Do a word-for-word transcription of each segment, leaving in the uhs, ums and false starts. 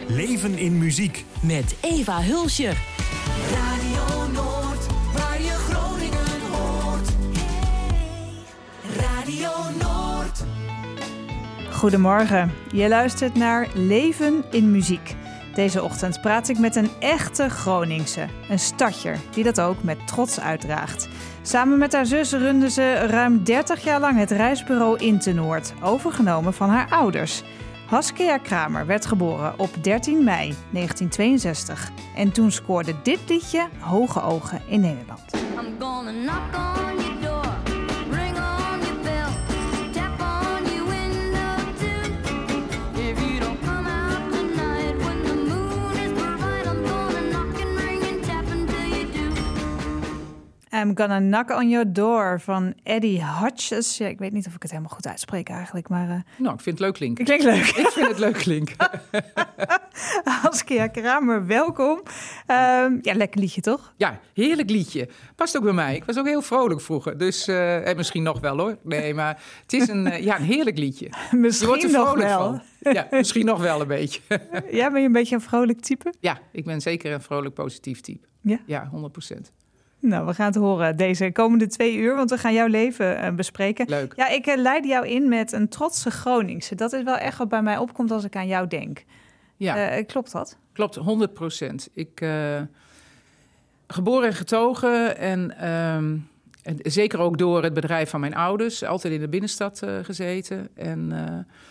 Leven in muziek. Met Eva Hulscher. Radio Noord, waar je Groningen hoort. Radio Noord. Goedemorgen, je luistert naar Leven in muziek. Deze ochtend praat ik met een echte Groningse, een stadjer, die dat ook met trots uitdraagt. Samen met haar zus runde ze ruim dertig jaar lang het reisbureau Internoord, overgenomen van haar ouders. Haskea Kramer werd geboren op dertien mei negentien tweeënzestig. En toen scoorde dit liedje hoge ogen in Nederland. I'm gonna knock on your door, ring on your bell, tap on your window too. If you don't come out tonight when the moon is bright, I'm gonna knock and ring and tap until you do. I'm Gonna Knock on Your Door van Eddie Hodges. Ja, ik weet niet of ik het helemaal goed uitspreek eigenlijk, maar... Uh... Nou, ik vind het leuk klinken. Klinkt leuk. Ik vind het leuk klinken. Haskea Kramer, welkom. Um, ja, lekker liedje, toch? Ja, heerlijk liedje. Past ook bij mij. Ik was ook heel vrolijk vroeger. Dus, uh, en misschien nog wel hoor. Nee, maar het is een, uh, ja, een heerlijk liedje. Misschien je wordt er nog vrolijk wel. van. Ja, misschien nog wel een beetje. Ja, ben je een beetje een vrolijk type? Ja, ik ben zeker een vrolijk positief type. Ja? Ja, honderd procent. Nou, we gaan het horen deze komende twee uur, want we gaan jouw leven uh, bespreken. Leuk. Ja, ik uh, leidde jou in met een trotse Groningse. Dat is wel echt wat bij mij opkomt als ik aan jou denk. Ja, Uh, klopt dat? klopt, honderd procent. Ik, uh, geboren en getogen en, um, en zeker ook door het bedrijf van mijn ouders. Altijd in de binnenstad uh, gezeten en... Uh,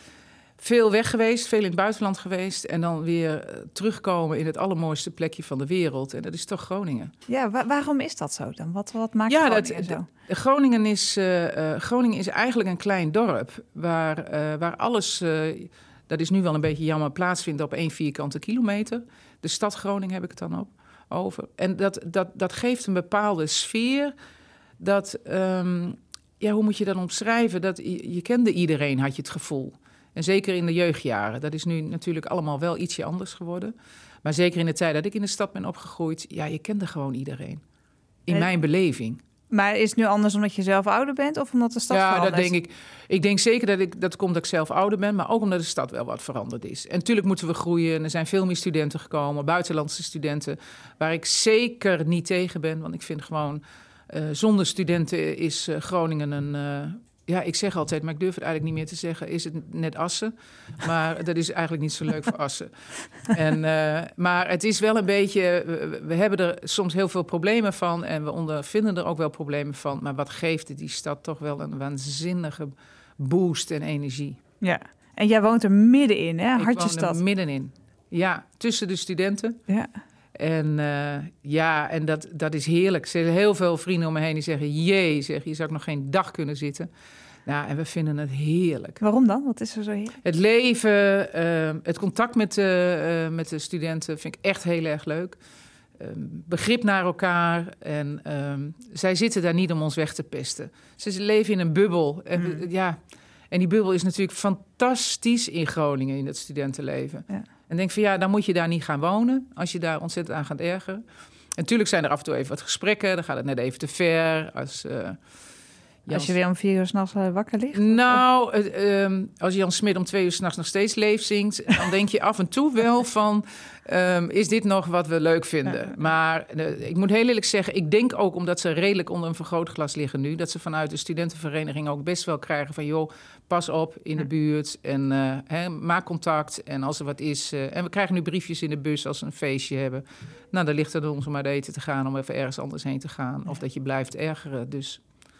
Veel weg geweest, veel in het buitenland geweest... en dan weer terugkomen in het allermooiste plekje van de wereld. En dat is toch Groningen. Ja, wa- waarom is dat zo dan? Wat, wat maakt ja, Groningen dat, zo? De, Groningen, is, uh, uh, Groningen is eigenlijk een klein dorp... waar, uh, waar alles, uh, dat is nu wel een beetje jammer, plaatsvindt op één vierkante kilometer. De stad Groningen heb ik het dan op, over. En dat, dat, dat geeft een bepaalde sfeer... dat, um, ja, hoe moet je dat omschrijven? Dat, je, je kende iedereen, had je het gevoel... En zeker in de jeugdjaren. Dat is nu natuurlijk allemaal wel ietsje anders geworden. Maar zeker in de tijd dat ik in de stad ben opgegroeid... ja, je kende gewoon iedereen. In en, mijn beleving. Maar is het nu anders omdat je zelf ouder bent... of omdat de stad ja, veranderd is? Ja, dat denk ik. Ik denk zeker dat ik, dat komt dat ik zelf ouder ben... maar ook omdat de stad wel wat veranderd is. En natuurlijk moeten we groeien. Er zijn veel meer studenten gekomen. Buitenlandse studenten. Waar ik zeker niet tegen ben. Want ik vind gewoon... Uh, zonder studenten is uh, Groningen een... Uh, Ja, ik zeg altijd, maar ik durf het eigenlijk niet meer te zeggen... is het net Assen, maar dat is eigenlijk niet zo leuk voor Assen. En, uh, maar het is wel een beetje... We, we hebben er soms heel veel problemen van... en we ondervinden er ook wel problemen van... maar wat geeft die stad toch wel een waanzinnige boost en energie. Ja, en jij woont er middenin, hè? Hartjestad. Ik woon er middenin. Ja, tussen de studenten... Ja. En uh, ja, en dat, dat is heerlijk. Er zijn heel veel vrienden om me heen die zeggen... jee, zeg, je zou ik nog geen dag kunnen zitten. Nou, en we vinden het heerlijk. Waarom dan? Wat is er zo heerlijk? Het leven, uh, het contact met de, uh, met de studenten vind ik echt heel erg leuk. Uh, begrip naar elkaar. En uh, zij zitten daar niet om ons weg te pesten. Ze leven in een bubbel. En, mm. we, ja, en die bubbel is natuurlijk fantastisch in Groningen, in het studentenleven. Ja. En denk van ja, dan moet je daar niet gaan wonen... als je daar ontzettend aan gaat ergeren. En natuurlijk zijn er af en toe even wat gesprekken. Dan gaat het net even te ver. Als, uh, Jans... als je weer om vier uur 's nachts wakker ligt? Nou, uh, um, als Jan Smit om twee uur 's nachts nog steeds leef zingt... dan denk je af en toe wel van... Um, is dit nog wat we leuk vinden? Ja. Maar uh, ik moet heel eerlijk zeggen... ik denk ook omdat ze redelijk onder een vergrootglas liggen nu... dat ze vanuit de studentenvereniging ook best wel krijgen van... joh, pas op in de buurt en uh, hè, maak contact. En als er wat is... Uh, en we krijgen nu briefjes in de bus als we een feestje hebben. Nou, dan ligt het ons om maar eten te gaan... om even ergens anders heen te gaan. Of dat je blijft ergeren, dus...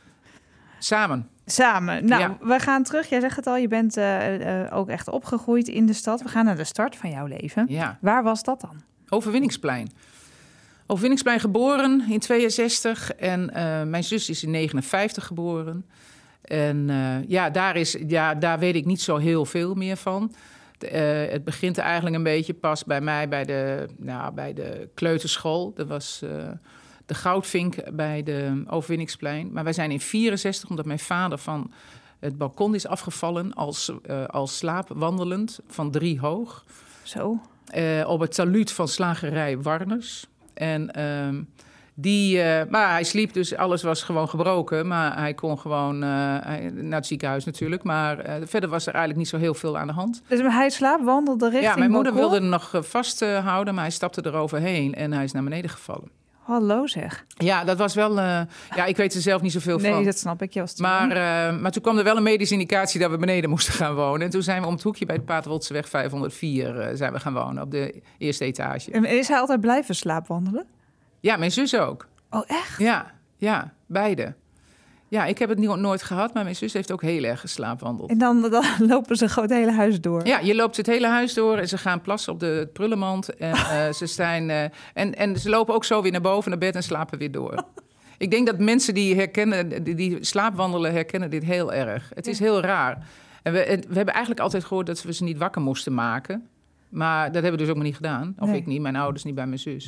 Samen. Samen. Nou, ja. we gaan terug. Jij zegt het al, je bent uh, uh, ook echt opgegroeid in de stad. We gaan naar de start van jouw leven. Ja. Waar was dat dan? Overwinningsplein. Overwinningsplein geboren in tweeënzestig en uh, mijn zus is in negenenvijftig geboren. En uh, ja, daar is, ja, daar weet ik niet zo heel veel meer van. De, uh, het begint eigenlijk een beetje pas bij mij bij de, nou, bij de kleuterschool. Dat was... Uh, de Goudvink bij de Overwinningsplein. Maar wij zijn in vierenzestig, omdat mijn vader van het balkon is afgevallen... als, uh, als slaapwandelend, van drie hoog. Zo. Uh, op het taluut van slagerij Warners. En uh, Die, uh, maar hij sliep, dus alles was gewoon gebroken. Maar hij kon gewoon uh, hij, naar het ziekenhuis natuurlijk. Maar uh, verder was er eigenlijk niet zo heel veel aan de hand. Dus hij slaapwandelde richting Ja, mijn moeder balkon? wilde hem nog uh, vasthouden, maar hij stapte eroverheen en hij is naar beneden gevallen. Hallo zeg. Ja, dat was wel... Uh, ja, ik weet er zelf niet zoveel Nee, van. dat snap ik. Je was te Maar, jong. uh, maar toen kwam er wel een medische indicatie dat we beneden moesten gaan wonen. En toen zijn we om het hoekje bij de Paterwoldseweg vijfhonderdvier uh, zijn we gaan wonen, op de eerste etage. En is hij altijd blijven slaapwandelen? Ja, mijn zus ook. Oh, echt? Ja, ja, beide. Ja, ik heb het niet, nooit gehad, maar mijn zus heeft ook heel erg geslaapwandeld. En dan, dan lopen ze gewoon het hele huis door. Ja, je loopt het hele huis door en ze gaan plassen op de prullenmand. En, uh, ze, zijn, uh, en, en ze lopen ook zo weer naar boven naar bed en slapen weer door. Ik denk dat mensen die herkennen, die, die slaapwandelen herkennen dit heel erg. Het is heel raar. En we, en we hebben eigenlijk altijd gehoord dat we ze niet wakker moesten maken. Maar dat hebben we dus ook maar niet gedaan. Of Nee. ik niet, mijn ouders niet, bij mijn zus.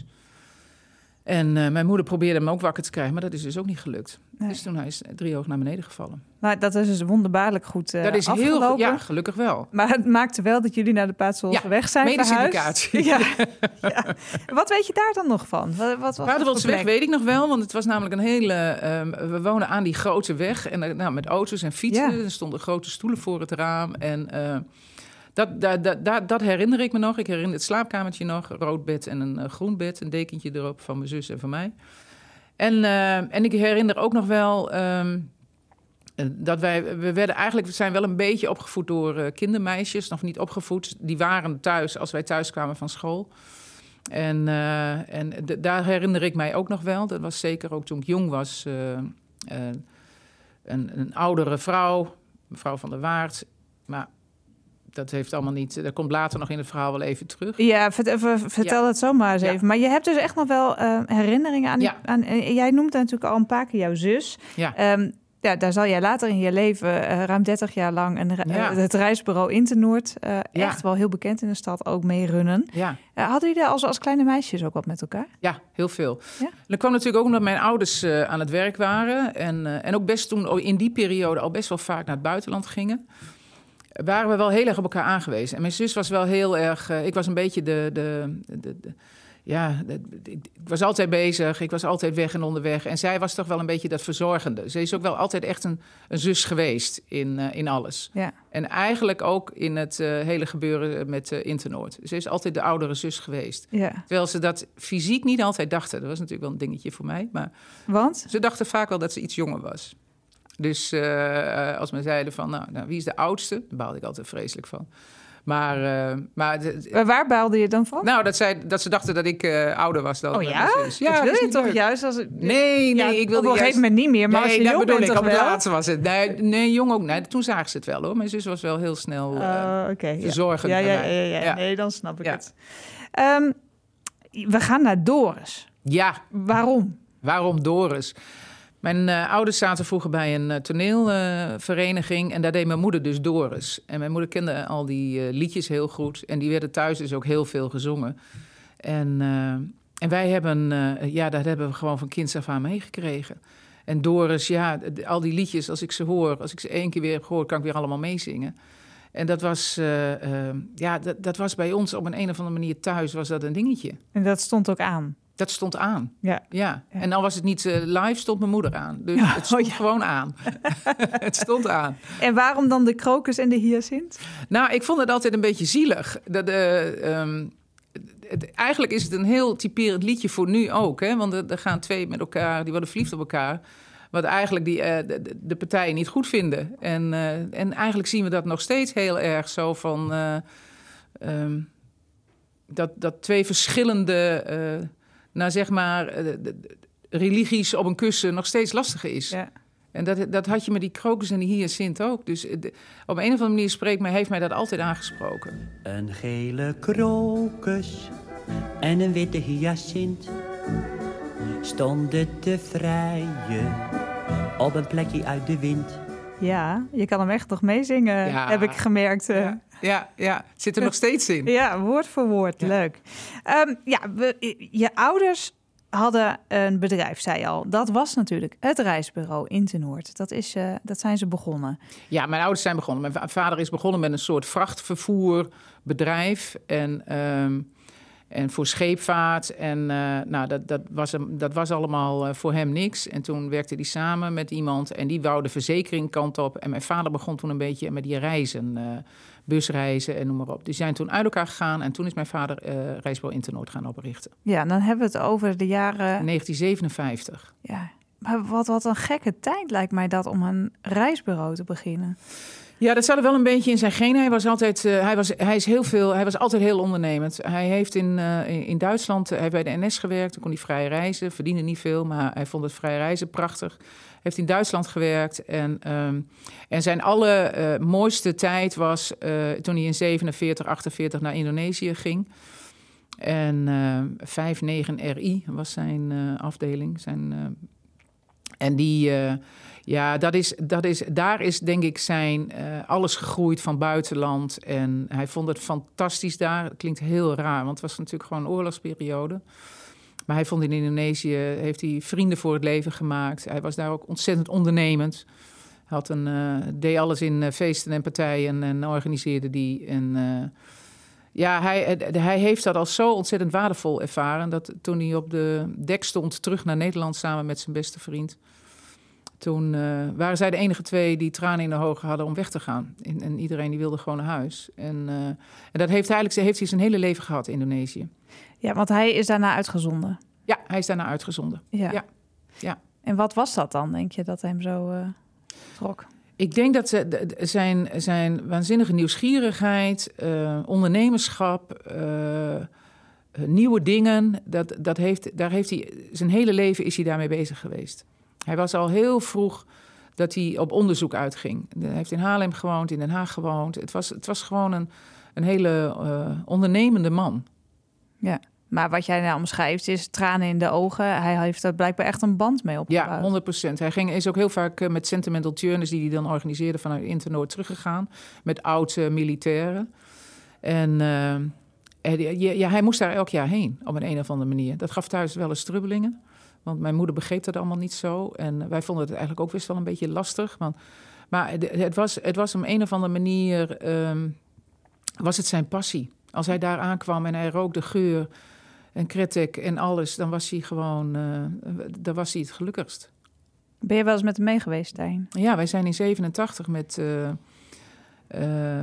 En uh, mijn moeder probeerde hem ook wakker te krijgen, maar dat is dus ook niet gelukt. Nee. Dus toen hij is driehoog naar beneden gevallen. Maar dat is dus wonderbaarlijk goed uh, dat is afgelopen. heel, ja, gelukkig wel. Maar het maakte wel dat jullie naar de Paterwoldseweg Ja, zijn medische verhuisd. indicatie. Ja, ja. Wat weet je daar dan nog van? Wat, wat was Paterwoldseweg weet ik nog wel, want het was namelijk een hele... Um, we wonen aan die grote weg en uh, nou, met auto's en fietsen. Ja. Er stonden grote stoelen voor het raam. En uh, dat, dat, dat, dat, dat herinner ik me nog. Ik herinner het slaapkamertje nog. Een rood bed en een uh, groen bed. Een dekentje erop van mijn zus en van mij. En, uh, en ik herinner ook nog wel... Um, dat wij, we werden eigenlijk, we zijn wel een beetje opgevoed door uh, kindermeisjes, nog niet opgevoed. Die waren thuis als wij thuis kwamen van school. En, uh, en d- daar herinner ik mij ook nog wel. Dat was zeker ook toen ik jong was. Uh, uh, een, een oudere vrouw, mevrouw van der Waard. Maar dat heeft allemaal niet... Dat komt later nog in het verhaal wel even terug. Ja, vert, ver, vertel Ja. het zomaar eens Ja. even. Maar je hebt dus echt nog wel uh, herinneringen aan... Die, Ja. aan uh, jij noemt natuurlijk al een paar keer jouw zus. Ja. Um, ja, daar zal jij later in je leven uh, ruim dertig jaar lang... Een, uh, Ja. het reisbureau Internoord, uh, Ja. echt wel heel bekend in de stad, ook mee runnen. Ja. Uh, hadden jullie als, als kleine meisjes ook wat met elkaar? Ja, heel veel. Ja? Dat kwam natuurlijk ook omdat mijn ouders uh, aan het werk waren. En, uh, en ook best toen in die periode al best wel vaak naar het buitenland gingen. Waren we wel heel erg op elkaar aangewezen. En mijn zus was wel heel erg... Uh, ik was een beetje de... de, de, de ja, de, de, ik was altijd bezig. Ik was altijd weg en onderweg. En zij was toch wel een beetje dat verzorgende. Ze is ook wel altijd echt een, een zus geweest in, uh, in alles. Ja. En eigenlijk ook in het uh, hele gebeuren met uh, Internoord. Ze is altijd de oudere zus geweest. Ja. Terwijl ze dat fysiek niet altijd dachten. Dat was natuurlijk wel een dingetje voor mij. Maar Want? ze dachten vaak wel dat ze iets jonger was. Dus uh, als men zeiden van, nou, nou, wie is de oudste? Daar baalde ik altijd vreselijk van. Maar, uh, maar d- Maar waar baalde je dan van? nou, dat, zij, dat ze dachten dat ik uh, ouder was dan oh mijn ja? zus. Dat wil is je niet toch leuk. juist? Als het, Nee, nee, ja, ik wilde op een juist... gegeven moment niet meer, maar nee, als je dat jong bedoel bent ik. toch Op het wel? laatste was het. Nee, nee, jong ook. Nee, toen zagen ze het wel, hoor. Mijn zus was wel heel snel uh, Uh, okay, verzorgend ja. Ja, bij ja, mij. ja, ja, ja. Ja. Nee, dan snap ik Ja. het. Um, we gaan naar Doris. Ja, Waarom? waarom Doris? Mijn uh, ouders zaten vroeger bij een uh, toneelvereniging uh, en daar deed mijn moeder dus Doris. En mijn moeder kende al die uh, liedjes heel goed en die werden thuis dus ook heel veel gezongen. En, uh, en wij hebben, uh, ja, dat hebben we gewoon van kinds af aan meegekregen. En Doris, ja, de, al die liedjes, als ik ze hoor, als ik ze één keer weer heb gehoord, kan ik weer allemaal meezingen. En dat was, uh, uh, ja, dat, dat was bij ons op een, een of andere manier thuis, was dat een dingetje. En dat stond ook aan. Dat stond aan. Ja. Ja. Ja. En dan was het niet uh, live, stond mijn moeder aan. Dus Ja, het stond oh ja. gewoon aan. Het stond aan. En waarom dan de krokus en de hyacint? Nou, ik vond het altijd een beetje zielig. Dat, uh, um, het, eigenlijk is het een heel typerend liedje voor nu ook. Hè? Want er, er gaan twee met elkaar, die worden verliefd op elkaar. Wat eigenlijk die, uh, de, de partijen niet goed vinden. En, uh, en eigenlijk zien we dat nog steeds heel erg zo van... Uh, um, dat, dat twee verschillende... Uh, nou zeg maar, de, de, de religies op een kussen nog steeds lastiger is. Ja. En dat, dat had je met die krokus en die hyacint ook. Dus de, op een of andere manier spreekt mij, heeft mij dat altijd aangesproken. Een gele krokus en een witte hyacint stonden te vrijen op een plekje uit de wind. Ja, je kan hem echt nog meezingen, Ja. heb ik gemerkt. uh. Ja, ja, ja, het zit er nog steeds in. Ja, woord voor woord. Ja. Leuk. Um, ja, we, je ouders hadden een bedrijf, zei je al. Dat was natuurlijk het reisbureau Internoord. Dat, is, uh, dat zijn ze begonnen. Ja, mijn ouders zijn begonnen. Mijn va- vader is begonnen met een soort vrachtvervoerbedrijf. En, um, En voor scheepvaart. En uh, nou, dat, dat, was hem, dat was allemaal uh, voor hem niks. En toen werkte hij samen met iemand. En die wou de verzekering kant op. En mijn vader begon toen een beetje met die reizen. Uh, busreizen en noem maar op. Die zijn toen uit elkaar gegaan. En toen is mijn vader uh, Reisbureau Internoord gaan oprichten. Ja, dan hebben we het over de jaren... negentien zevenenvijftig. Ja, maar wat, wat een gekke tijd lijkt mij dat om een reisbureau te beginnen. Ja, dat zat er wel een beetje in zijn genen. Hij was altijd, uh, hij was, hij is heel veel, hij was altijd heel ondernemend. Hij heeft in, uh, in, in Duitsland, hij heeft bij de N S gewerkt. Toen kon hij vrij reizen, verdiende niet veel, maar hij vond het vrij reizen prachtig. Hij heeft in Duitsland gewerkt en, um, en zijn allermooiste uh, tijd was uh, toen hij in zevenenveertig, achtenveertig naar Indonesië ging. En uh, vijf negen R I was zijn uh, afdeling. Zijn, uh, en die... Uh, Ja, dat is, dat is, daar is denk ik zijn uh, alles gegroeid van buitenland. En hij vond het fantastisch daar. Het klinkt heel raar, want het was natuurlijk gewoon een oorlogsperiode. Maar hij vond in Indonesië, heeft hij vrienden voor het leven gemaakt. Hij was daar ook ontzettend ondernemend. Hij had een, uh, deed alles in uh, feesten en partijen en organiseerde die. En uh, ja, hij, hij heeft dat als zo ontzettend waardevol ervaren... dat toen hij op de dek stond terug naar Nederland samen met zijn beste vriend... Toen uh, waren zij de enige twee die tranen in de ogen hadden om weg te gaan. En, en iedereen die wilde gewoon naar huis. En, uh, en dat heeft, eigenlijk, heeft hij zijn hele leven gehad in Indonesië. Ja, want hij is daarna uitgezonden. Ja, hij is daarna uitgezonden. Ja. Ja. Ja. En wat was dat dan, denk je, dat hem zo uh, trok? Ik denk dat ze, de, de, zijn, zijn waanzinnige nieuwsgierigheid, uh, ondernemerschap... Uh, nieuwe dingen, dat, dat heeft, daar heeft hij, zijn hele leven is hij daarmee bezig geweest. Hij was al heel vroeg dat hij op onderzoek uitging. Hij heeft in Haarlem gewoond, in Den Haag gewoond. Het was, het was gewoon een, een hele uh, ondernemende man. Ja, maar wat jij nou omschrijft is tranen in de ogen. Hij heeft er blijkbaar echt een band mee opgebouwd. Ja, honderd procent. Hij ging, is ook heel vaak uh, met Sentimental Turners... die hij dan organiseerde vanuit Internoord teruggegaan. Met oude militairen. En... Uh, Ja, hij moest daar elk jaar heen, op een, een of andere manier. Dat gaf thuis wel eens strubbelingen. Want mijn moeder begreep dat allemaal niet zo. En wij vonden het eigenlijk ook best wel een beetje lastig. Want, maar het was, het was op een of andere manier... Um, was het zijn passie. Als hij daar aankwam en hij rook de geur en kretek en alles... dan was hij gewoon... Uh, dan was hij het gelukkigst. Ben je wel eens met hem mee geweest daarheen? Ja, wij zijn in zevenentachtig met... Uh, uh,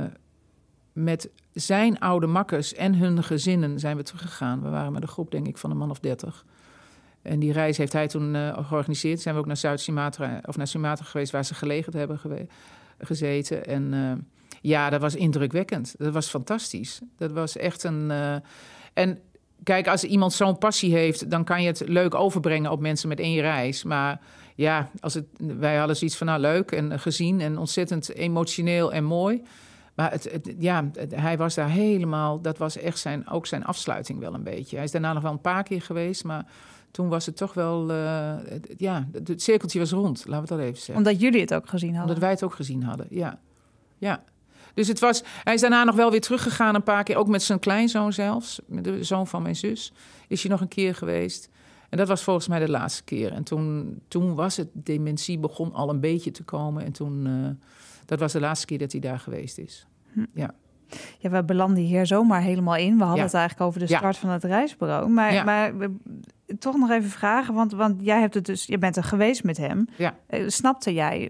met zijn oude makkers en hun gezinnen zijn we teruggegaan. We waren met een groep, denk ik, van een man of dertig. En die reis heeft hij toen uh, georganiseerd. Zijn we ook naar Zuid-Sumatra of naar Sumatra geweest... waar ze gelegerd hebben gewe- gezeten. En uh, ja, dat was indrukwekkend. Dat was fantastisch. Dat was echt een... Uh, en kijk, als iemand zo'n passie heeft... dan kan je het leuk overbrengen op mensen met één reis. Maar ja, als het, wij hadden zoiets van... nou, leuk en gezien en ontzettend emotioneel en mooi... Maar het, het, ja, het, hij was daar helemaal... Dat was echt zijn, ook zijn afsluiting wel een beetje. Hij is daarna nog wel een paar keer geweest... maar toen was het toch wel... Uh, het, ja, het, het cirkeltje was rond, laten we dat even zeggen. Omdat jullie het ook gezien hadden? Omdat wij het ook gezien hadden, ja. ja. Dus het was... Hij is daarna nog wel weer teruggegaan een paar keer... ook met zijn kleinzoon zelfs, met de zoon van mijn zus... is hij nog een keer geweest... En dat was volgens mij de laatste keer. En toen, toen was het... Dementie begon al een beetje te komen... en toen... Uh, Dat was de laatste keer dat hij daar geweest is. Hm. Ja. Ja, we belanden hier zomaar helemaal in. We hadden ja. het eigenlijk over de start ja. van het reisbureau. Maar, ja. maar toch nog even vragen, want, want jij hebt het dus, je bent er geweest met hem. Ja. Uh, snapte jij,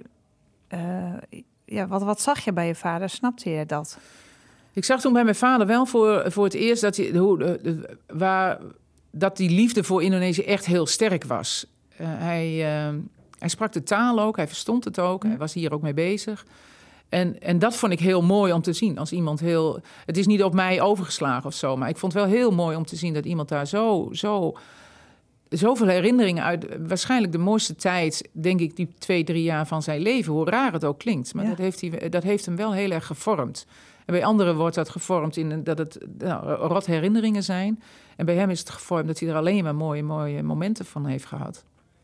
uh, ja, wat, wat zag je bij je vader? Snapte je dat? Ik zag toen bij mijn vader wel voor, voor het eerst dat hij, hoe, de, de, waar, dat die liefde voor Indonesië echt heel sterk was. Uh, hij, uh, hij sprak de taal ook, hij verstond het ook, hm. hij was hier ook mee bezig. En, en dat vond ik heel mooi om te zien. Als iemand heel... Het is niet op mij overgeslagen of zo, maar ik vond het wel heel mooi om te zien dat iemand daar zo, zo, zoveel herinneringen uit... Waarschijnlijk de mooiste tijd, denk ik, die twee, drie jaar van zijn leven. Hoe raar het ook klinkt. Maar ja. dat, heeft hij, dat heeft hem wel heel erg gevormd. En bij anderen wordt dat gevormd in dat het nou, rot herinneringen zijn. En bij hem is het gevormd dat hij er alleen maar mooie, mooie momenten van heeft gehad.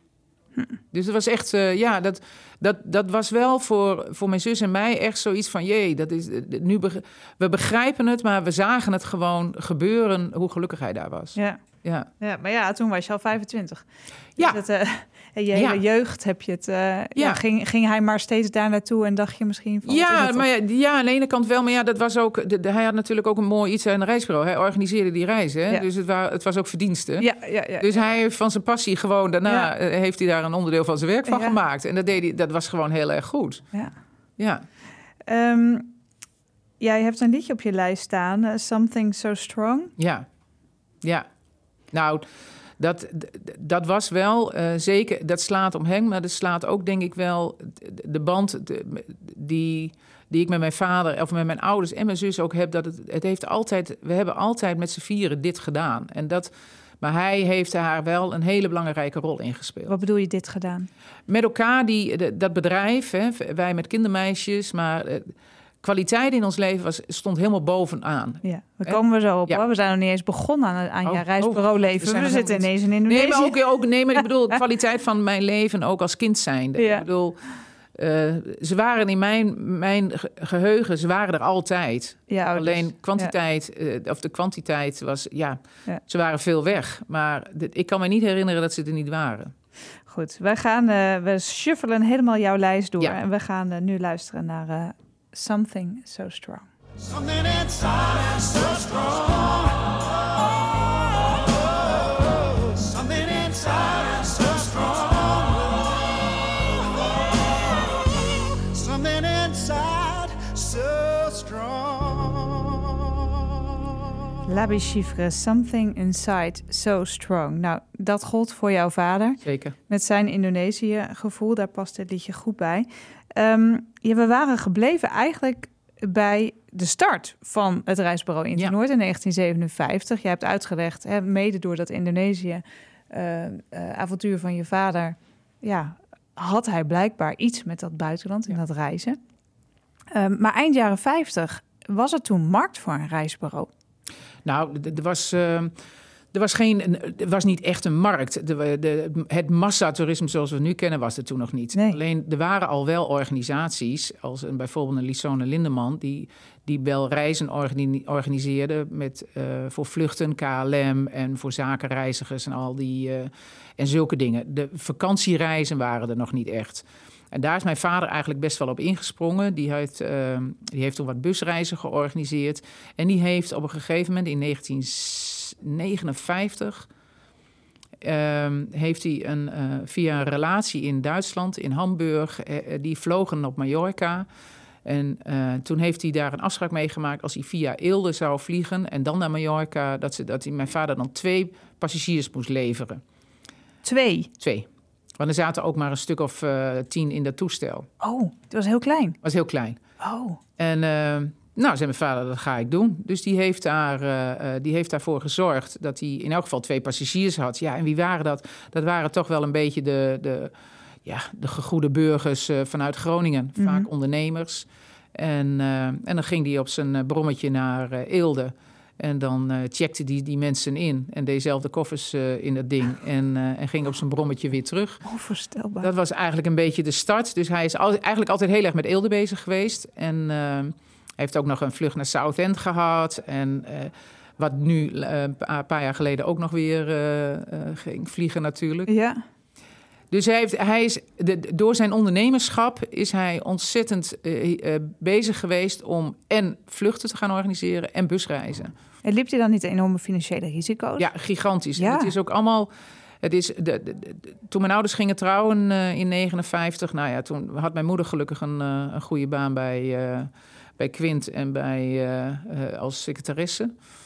Hm. Dus het was echt, uh, ja, dat, dat, dat was wel voor, voor mijn zus en mij echt zoiets van... jee, dat is, nu be, we begrijpen het, maar we zagen het gewoon gebeuren... hoe gelukkig hij daar was. Ja, ja. ja maar ja, toen was je al vijfentwintig. Ja. Dus het, uh, En je hele Ja. jeugd heb je het... eh, ja. Ja. ging, ging hij maar steeds daar naartoe en dacht je misschien... Van, wat is Ja, het maar toch? ja, ja, aan de ene kant wel. Maar ja, dat was ook. De, de- hij had natuurlijk ook een mooi iets aan een reisbureau. Hij organiseerde die reizen. Hè? Ja. Dus het, wa- het was ook verdiensten. Ja, ja, ja. Dus hij heeft van zijn passie gewoon daarna Ja. eh, heeft hij daar een onderdeel van zijn werk van Ja. gemaakt. En dat deed hij, dat was gewoon heel erg goed. ja. Ja. Ehm, jij hebt een liedje op je lijst staan, eh, Something So Strong. Ja, ja. Nou, dat, d- d- dat was wel eh, zeker, dat slaat om hem, maar dat slaat ook denk ik wel de, de band de- die, die ik met mijn vader of met mijn ouders en mijn zus ook heb. Dat het, het heeft altijd, we hebben altijd met z'n vieren dit gedaan. En dat, maar hij heeft daar wel een hele belangrijke rol in gespeeld. Wat bedoel je dit gedaan? Met elkaar, die, de- dat bedrijf, hè, wij met kindermeisjes, maar eh, kwaliteit in ons leven was, stond helemaal bovenaan. Ja, daar En- komen we zo op ja. hoor. We zijn nog niet eens begonnen aan, aan Oh, je oh, reisbureau we leven. zijn We, nog zitten helemaal ineens in Indonesië. Nee, maar ook, ook nee, maar ik bedoel, de kwaliteit van mijn leven ook als kind zijnde. Ja. Ik bedoel, eh, ze waren in mijn, mijn ge- geheugen, ze waren er altijd. Ja, ouders. Alleen kwantiteit, eh, of de kwantiteit was, ja, Ja. ze waren veel weg. Maar de- ik kan me niet herinneren dat ze er niet waren. Goed, wij gaan, eh, we shuffelen helemaal jouw lijst door. Ja. En we gaan eh, nu luisteren naar eh, Something So Strong. Something inside is so strong. Something inside is so strong. Something inside so strong. Labi Chiffre, Something Inside So Strong. Nou, dat gold voor jouw vader. Zeker. Met zijn Indonesië-gevoel, daar past dit liedje goed bij. Ehm, ja, we waren gebleven eigenlijk bij de start van het reisbureau Internoord in negentien zevenenvijftig. Jij hebt uitgelegd, hè, mede door dat Indonesië-avontuur van je vader... ja, had hij blijkbaar iets met dat buitenland en Ja. dat reizen. Ehm, maar eind jaren vijftig was er toen markt voor een reisbureau. Nou, d- er was, eh, er was, geen, een- er was niet echt een markt. De, de, het massatoerisme zoals we het nu kennen was er toen nog niet. Nee. Alleen er waren al wel organisaties, als een, bijvoorbeeld een Lisone Lindeman... die, die wel reizen organi- organiseerde met, eh, voor vluchten, K L M... en voor zakenreizigers en al die eh, en zulke dingen. De vakantiereizen waren er nog niet echt. En daar is mijn vader eigenlijk best wel op ingesprongen. Die heeft, uh, die heeft toen wat busreizen georganiseerd. En die heeft op een gegeven moment in negentien negenenvijftig... Uh, heeft hij een, uh, via een relatie in Duitsland, in Hamburg... Uh, die vlogen op Mallorca. En uh, toen heeft hij daar een afspraak mee gemaakt... als hij via Eelde zou vliegen en dan naar Mallorca... dat, ze, dat hij, mijn vader dan twee passagiers moest leveren. Twee. Twee. Want er zaten ook maar een stuk of uh, tien in dat toestel. Oh, het was heel klein. Was heel klein. Oh, En uh, nou, zei mijn vader, dat ga ik doen. Dus die heeft, daar, uh, uh, die heeft daarvoor gezorgd dat hij in elk geval twee passagiers had. Ja, en wie waren dat? Dat waren toch wel een beetje de, de, ja, de gegoede burgers uh, vanuit Groningen. Mhm. Vaak ondernemers. En, uh, en dan ging hij op zijn uh, brommetje naar uh, Eelde. En dan uh, checkte hij die mensen in en deed zelf de koffers uh, in dat ding. En, uh, en ging op zijn brommetje weer terug. onvoorstelbaar. Dat was eigenlijk een beetje de start. Dus hij is al, eigenlijk altijd heel erg met Eelde bezig geweest. En uh, hij heeft ook nog een vlucht naar Southend gehad. En uh, wat nu uh, een paar jaar geleden ook nog weer uh, uh, ging vliegen natuurlijk. Ja, Dus hij heeft, hij is, de, door zijn ondernemerschap is hij ontzettend uh, uh, bezig geweest... om en vluchten te gaan organiseren en busreizen. en liep je dan niet enorme financiële risico's? Ja, gigantisch. Ja. En het is ook allemaal... Het is de, de, de- de- toen mijn ouders gingen trouwen uh, in negenenvijftig... nou ja, toen had mijn moeder gelukkig een, uh, een goede baan bij, uh, bij Quint... en bij, uh, uh, als secretaresse.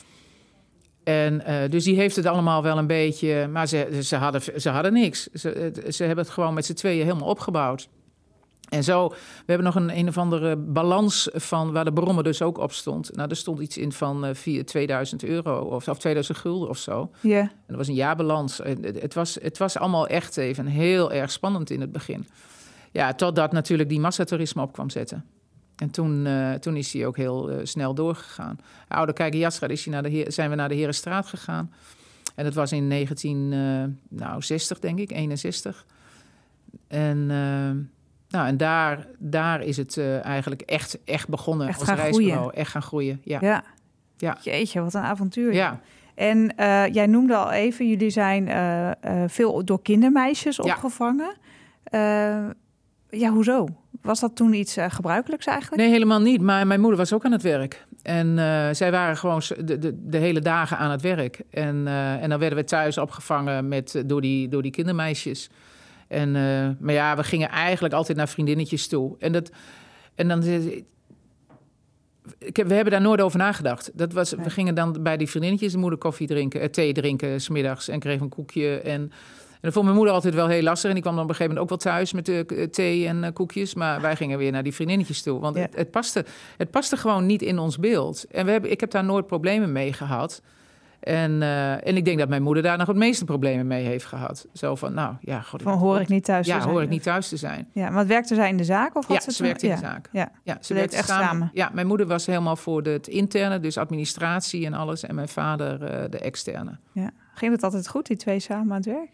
En uh, dus die heeft het allemaal wel een beetje... maar ze, ze, hadden, ze hadden niks. Ze, ze hebben het gewoon met z'n tweeën helemaal opgebouwd. En zo, we hebben nog een een of andere balans van waar de brommer dus ook op stond. Nou, er stond iets in van uh, tweeduizend euro of, of tweeduizend gulden of zo. Ja. En dat was een jaarbalans. En Het, het, was, het was allemaal echt even heel erg spannend in het begin. Ja, totdat natuurlijk die massatoerisme op kwam zetten. En toen, uh, toen is hij ook heel uh, snel doorgegaan. Oude Kijkerjastra is hij naar de Heer, zijn we naar de Herenstraat gegaan. En dat was in negentien zestig, denk ik, eenenzestig. En... Uh, Nou, en daar, daar is het uh, eigenlijk echt, echt begonnen Echt als gaan reisbureau. groeien. Echt gaan groeien, ja. Ja. Ja. Jeetje, wat een avontuur. Ja. En uh, jij noemde al even, jullie zijn uh, uh, veel door kindermeisjes opgevangen. Ja. Uh, ja, hoezo? Was dat toen iets uh, gebruikelijks eigenlijk? Nee, helemaal niet. Maar mijn moeder was ook aan het werk. En uh, zij waren gewoon de, de, de hele dagen aan het werk. En, uh, en dan werden we thuis opgevangen met, door, die, door die kindermeisjes. En, uh, maar ja, we gingen eigenlijk altijd naar vriendinnetjes toe. En, dat, en dan... Ik heb, we hebben daar nooit over nagedacht. Dat was, nee. We gingen dan bij die vriendinnetjes de moeder koffie drinken, uh, thee drinken 's middags en kreeg een koekje. En, en dat vond mijn moeder altijd wel heel lastig. En die kwam dan op een gegeven moment ook wel thuis met uh, thee en uh, koekjes. Maar wij gingen weer naar die vriendinnetjes toe. Want ja. het, het, paste, het paste gewoon niet in ons beeld. En we hebben, ik heb daar nooit problemen mee gehad. En, uh, en ik denk dat mijn moeder daar nog het meeste problemen mee heeft gehad. Zo van, nou ja... God, van hoor ik niet thuis ja, te zijn. Ja, hoor ik niet thuis te zijn. Ja, maar werkte zij in de zaak? Of ja, had ze, ze werkte in ja. de zaak. Ja, ja ze, ze deed echt samen. samen. Ja, mijn moeder was helemaal voor de, het interne, dus administratie en alles. En mijn vader uh, de externe. Ja. Ging het altijd goed, die twee samen aan het werk?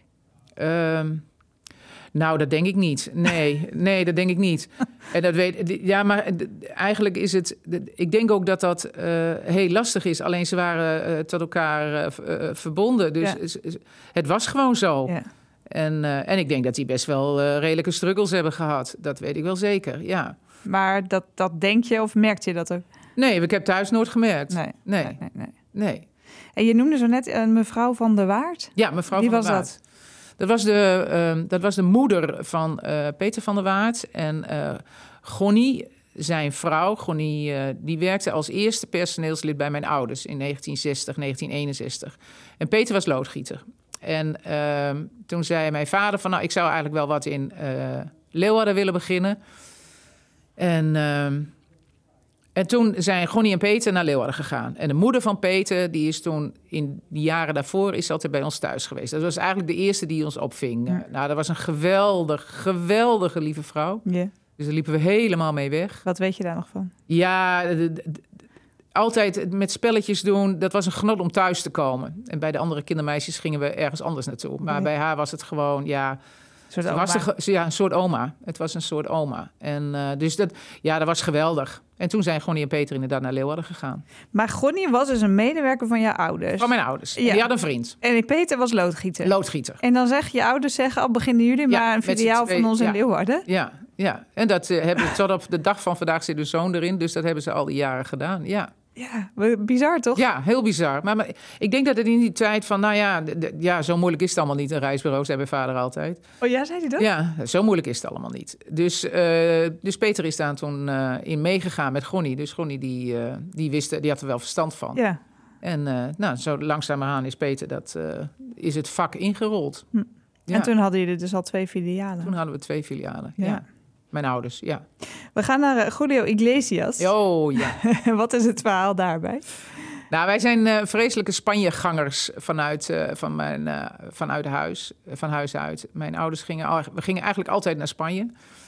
Um, Nou, dat denk ik niet. Nee, nee, dat denk ik niet. En dat weet, ja, maar eigenlijk is het... Ik denk ook dat dat uh, heel lastig is. Alleen ze waren uh, tot elkaar uh, verbonden. Dus ja. Het was gewoon zo. Ja. En, uh, en ik denk dat die best wel uh, redelijke struggles hebben gehad. Dat weet ik wel zeker, ja. Maar dat, dat denk je of merkte je dat ook? Nee, ik heb thuis nooit gemerkt. Nee, nee, nee, nee. nee. nee. En je noemde zo net uh, mevrouw van der Waard. Ja, mevrouw Wie van was der Waard. dat? Dat was de, uh, dat was de moeder van uh, Peter van der Waard. En uh, Gonnie, zijn vrouw, Gonnie, uh, die werkte als eerste personeelslid bij mijn ouders in negentien zestig, negentien eenenzestig. En Peter was loodgieter. En uh, toen zei mijn vader van, nou, ik zou eigenlijk wel wat in uh, Leeuwarden willen beginnen. En... Uh, En toen zijn Gonnie en Peter naar Leeuwarden gegaan. En de moeder van Peter, die is toen in die jaren daarvoor... is altijd bij ons thuis geweest. Dat was eigenlijk de eerste die ons opving. Ja. Nou, dat was een geweldig, geweldige lieve vrouw. Yeah. Dus daar liepen we helemaal mee weg. Wat weet je daar nog van? Ja, de, de, de, altijd met spelletjes doen. Dat was een genot om thuis te komen. En bij de andere kindermeisjes gingen we ergens anders naartoe. Maar yeah. bij haar was het gewoon, ja... Een soort was de, ja, een soort oma. Het was een soort oma. En uh, dus dat, ja, dat was geweldig. En toen zijn Gonnie en Peter inderdaad naar Leeuwarden gegaan. Maar Gonnie was dus een medewerker van jouw ouders? Van mijn ouders. Ja. Die had een vriend. En Peter was loodgieter? Loodgieter. En dan zeg je ouders zeggen, al beginnen jullie ja, maar een filiaal van ons in ja. Leeuwarden? Ja, ja. En dat uh, hebben tot op de dag van vandaag zit hun zoon erin. Dus dat hebben ze al die jaren gedaan, ja. Ja, bizar toch? Ja, heel bizar. Maar, maar ik denk dat het in die tijd van, nou ja, de, de, ja, zo moeilijk is het allemaal niet, een reisbureau, zei mijn vader altijd. Oh ja, zei hij dat? Ja, zo moeilijk is het allemaal niet. Dus, uh, dus Peter is daar toen uh, in meegegaan met Gonnie. Dus Gonnie, die, uh, die wist, die had er wel verstand van. Ja. En uh, nou, zo langzamerhand is Peter, dat uh, is het vak ingerold. Hm. Ja. En toen hadden jullie dus al twee filialen? Toen hadden we twee filialen, ja. ja. Mijn ouders, ja. We gaan naar uh, Julio Iglesias. Oh, ja. Wat is het verhaal daarbij? Nou, wij zijn uh, vreselijke Spanje-gangers vanuit, uh, van, mijn, uh, vanuit huis, van huis uit. Mijn ouders gingen, al, we gingen eigenlijk altijd naar Spanje.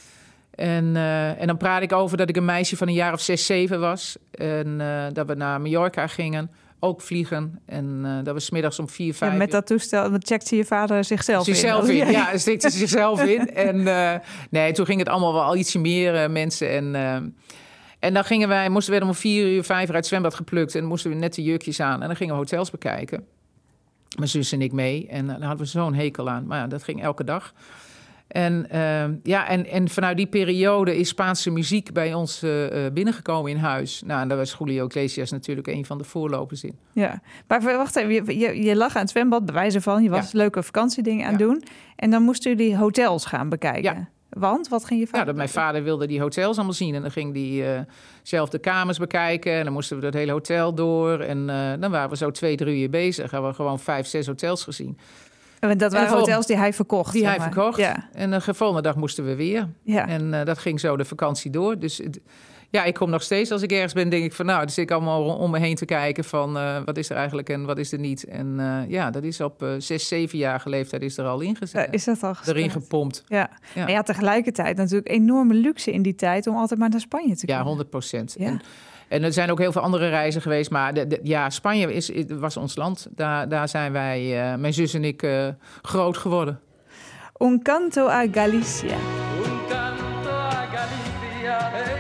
En, uh, en dan praat ik over dat ik een meisje van een jaar of zes, zeven was. En uh, dat we naar Mallorca gingen. Ook vliegen. En uh, dat we 's middags om vier, vijf... Ja, met dat toestel checkte je vader zichzelf, zichzelf in. in. Ja, hij stikte zichzelf in. En uh, nee, toen ging het allemaal wel al ietsje meer uh, mensen. En, uh, en dan gingen wij, moesten we om vier uur, vijf uur uit het zwembad geplukt. En dan moesten we net de jurkjes aan. En dan gingen we hotels bekijken. Mijn zus en ik mee. En uh, daar hadden we zo'n hekel aan. Maar ja, dat ging elke dag. En, uh, ja, en, en vanuit die periode is Spaanse muziek bij ons uh, binnengekomen in huis. Nou, en daar was Julio Iglesias natuurlijk een van de voorlopers in. Ja, maar wacht even, je, je, je lag aan het zwembad, bij wijze van, je was ja. leuke vakantiedingen aan het ja. doen. En dan moesten jullie hotels gaan bekijken. Ja. Want, wat ging je vader? Ja, dat mijn vader wilde die hotels allemaal zien. En dan ging hij uh, zelf de kamers bekijken. En dan moesten we dat hele hotel door. En uh, dan waren we zo twee, drie uur bezig. Hebben we gewoon vijf, zes hotels gezien. En dat waren en hotels die hij verkocht. Die hij maar. verkocht. Ja. En de volgende dag moesten we weer. Ja. En uh, dat ging zo de vakantie door. Dus ja, ik kom nog steeds, als ik ergens ben, denk ik van... nou, dan zit ik allemaal om me heen te kijken van... Uh, wat is er eigenlijk en wat is er niet. En uh, ja, dat is op uh, zes, zevenjarige leeftijd is er al ingezet. Ja, is dat al gezet? Erin gepompt. Ja. Ja. Maar ja, tegelijkertijd natuurlijk enorme luxe in die tijd... om altijd maar naar Spanje te komen. Ja, honderd procent. Ja. En, En er zijn ook heel veel andere reizen geweest. Maar de, de, ja, Spanje is, was ons land. Daar, daar zijn wij, uh, mijn zus en ik, uh, groot geworden. Un canto a Galicia. Un canto a Galicia, hey.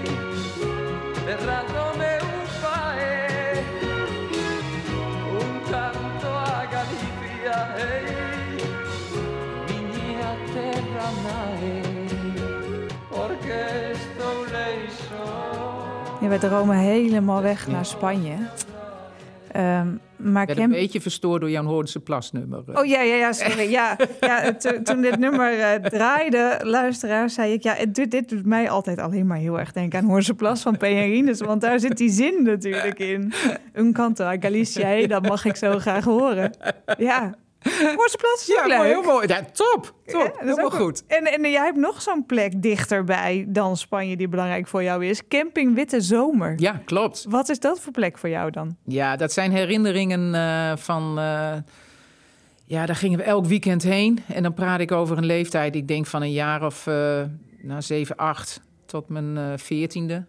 Ferrandome un pae. Un Ja, wij dromen helemaal weg naar Spanje. Um, maar Ik werd camp... een beetje verstoord door jouw Hoornse plasnummer. Oh ja, ja, ja, sorry. Ja, ja, to, toen dit nummer uh, draaide, luisteraar, zei ik... ja, het, doet- dit doet mij altijd alleen maar heel erg denken aan Hoornse Plas van P. en Rinus. Want daar zit die zin natuurlijk in. Un canto a Galicia, hey, dat mag ik zo graag horen. Ja, Hoornse Plas is ook Ja, leuk. mooi, heel mooi. Ja, top, top. Ja, dat is Helemaal ook goed. En, en jij hebt nog zo'n plek dichterbij dan Spanje die belangrijk voor jou is. Camping Witte Zomer. Ja, klopt. Wat is dat voor plek voor jou dan? Ja, dat zijn herinneringen eh, van... eh, ja, daar gingen we elk weekend heen. En dan praat ik over een leeftijd, ik denk van een jaar of uh, nou, zeven, acht... tot mijn uh, veertiende,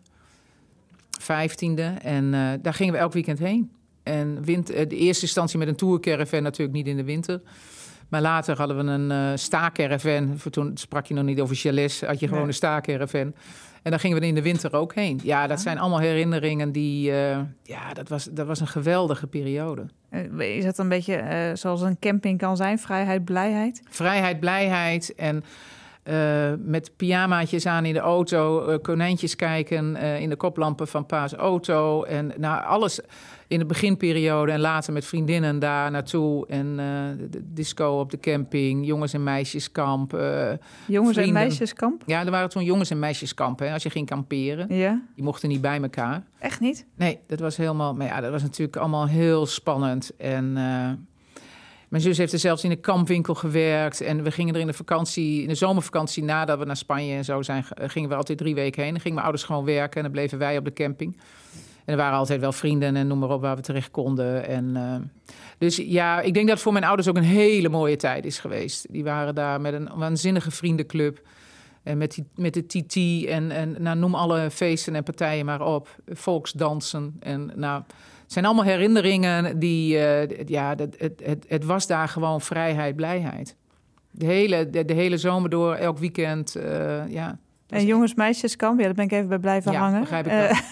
vijftiende. En uh, daar gingen we elk weekend heen. En wind, uh, de eerste instantie met een tourcaravan, natuurlijk niet in de winter. Maar later hadden we een uh, staakcaravan. Voor toen sprak je nog niet over chalets, had je gewoon Nee. een staakcaravan. En daar gingen we in de winter ook heen. Ja, dat zijn allemaal herinneringen die... Uh, ja, dat was, dat was een geweldige periode. Uh, Is dat een beetje uh, zoals een camping kan zijn? Vrijheid, blijheid? Vrijheid, blijheid en... Uh, met pyjamaatjes aan in de auto, uh, konijntjes kijken uh, in de koplampen van pa's auto. En nou, alles in de beginperiode en later met vriendinnen daar naartoe. En uh, de disco op de camping, jongens- en meisjeskamp. Uh, Jongens- en vrienden. meisjeskamp? Ja, er waren toen jongens- en meisjeskampen, hè, als je ging kamperen. Ja, Die mochten niet bij elkaar. echt niet? Nee, dat was helemaal... Maar ja, dat was natuurlijk allemaal heel spannend. En... Uh, Mijn zus heeft er zelfs in een kampwinkel gewerkt. En we gingen er in de vakantie, in de zomervakantie, nadat we naar Spanje en zo zijn, gingen we altijd drie weken heen. Dan gingen mijn ouders gewoon werken en dan bleven wij op de camping. En er waren altijd wel vrienden en noem maar op waar we terecht konden. En, uh, dus ja, ik denk dat het voor mijn ouders ook een hele mooie tijd is geweest. Die waren daar met een waanzinnige vriendenclub. En met, die, met de T T en, en nou, noem alle feesten en partijen maar op. Volksdansen en nou... Het zijn allemaal herinneringen die... Uh, ja, het, het, het, het was daar gewoon vrijheid, blijheid. De hele, de, de hele zomer door, elk weekend, uh, ja. En jongens, meisjeskamp, ja, daar ben ik even bij blijven Ja, hangen. begrijp ik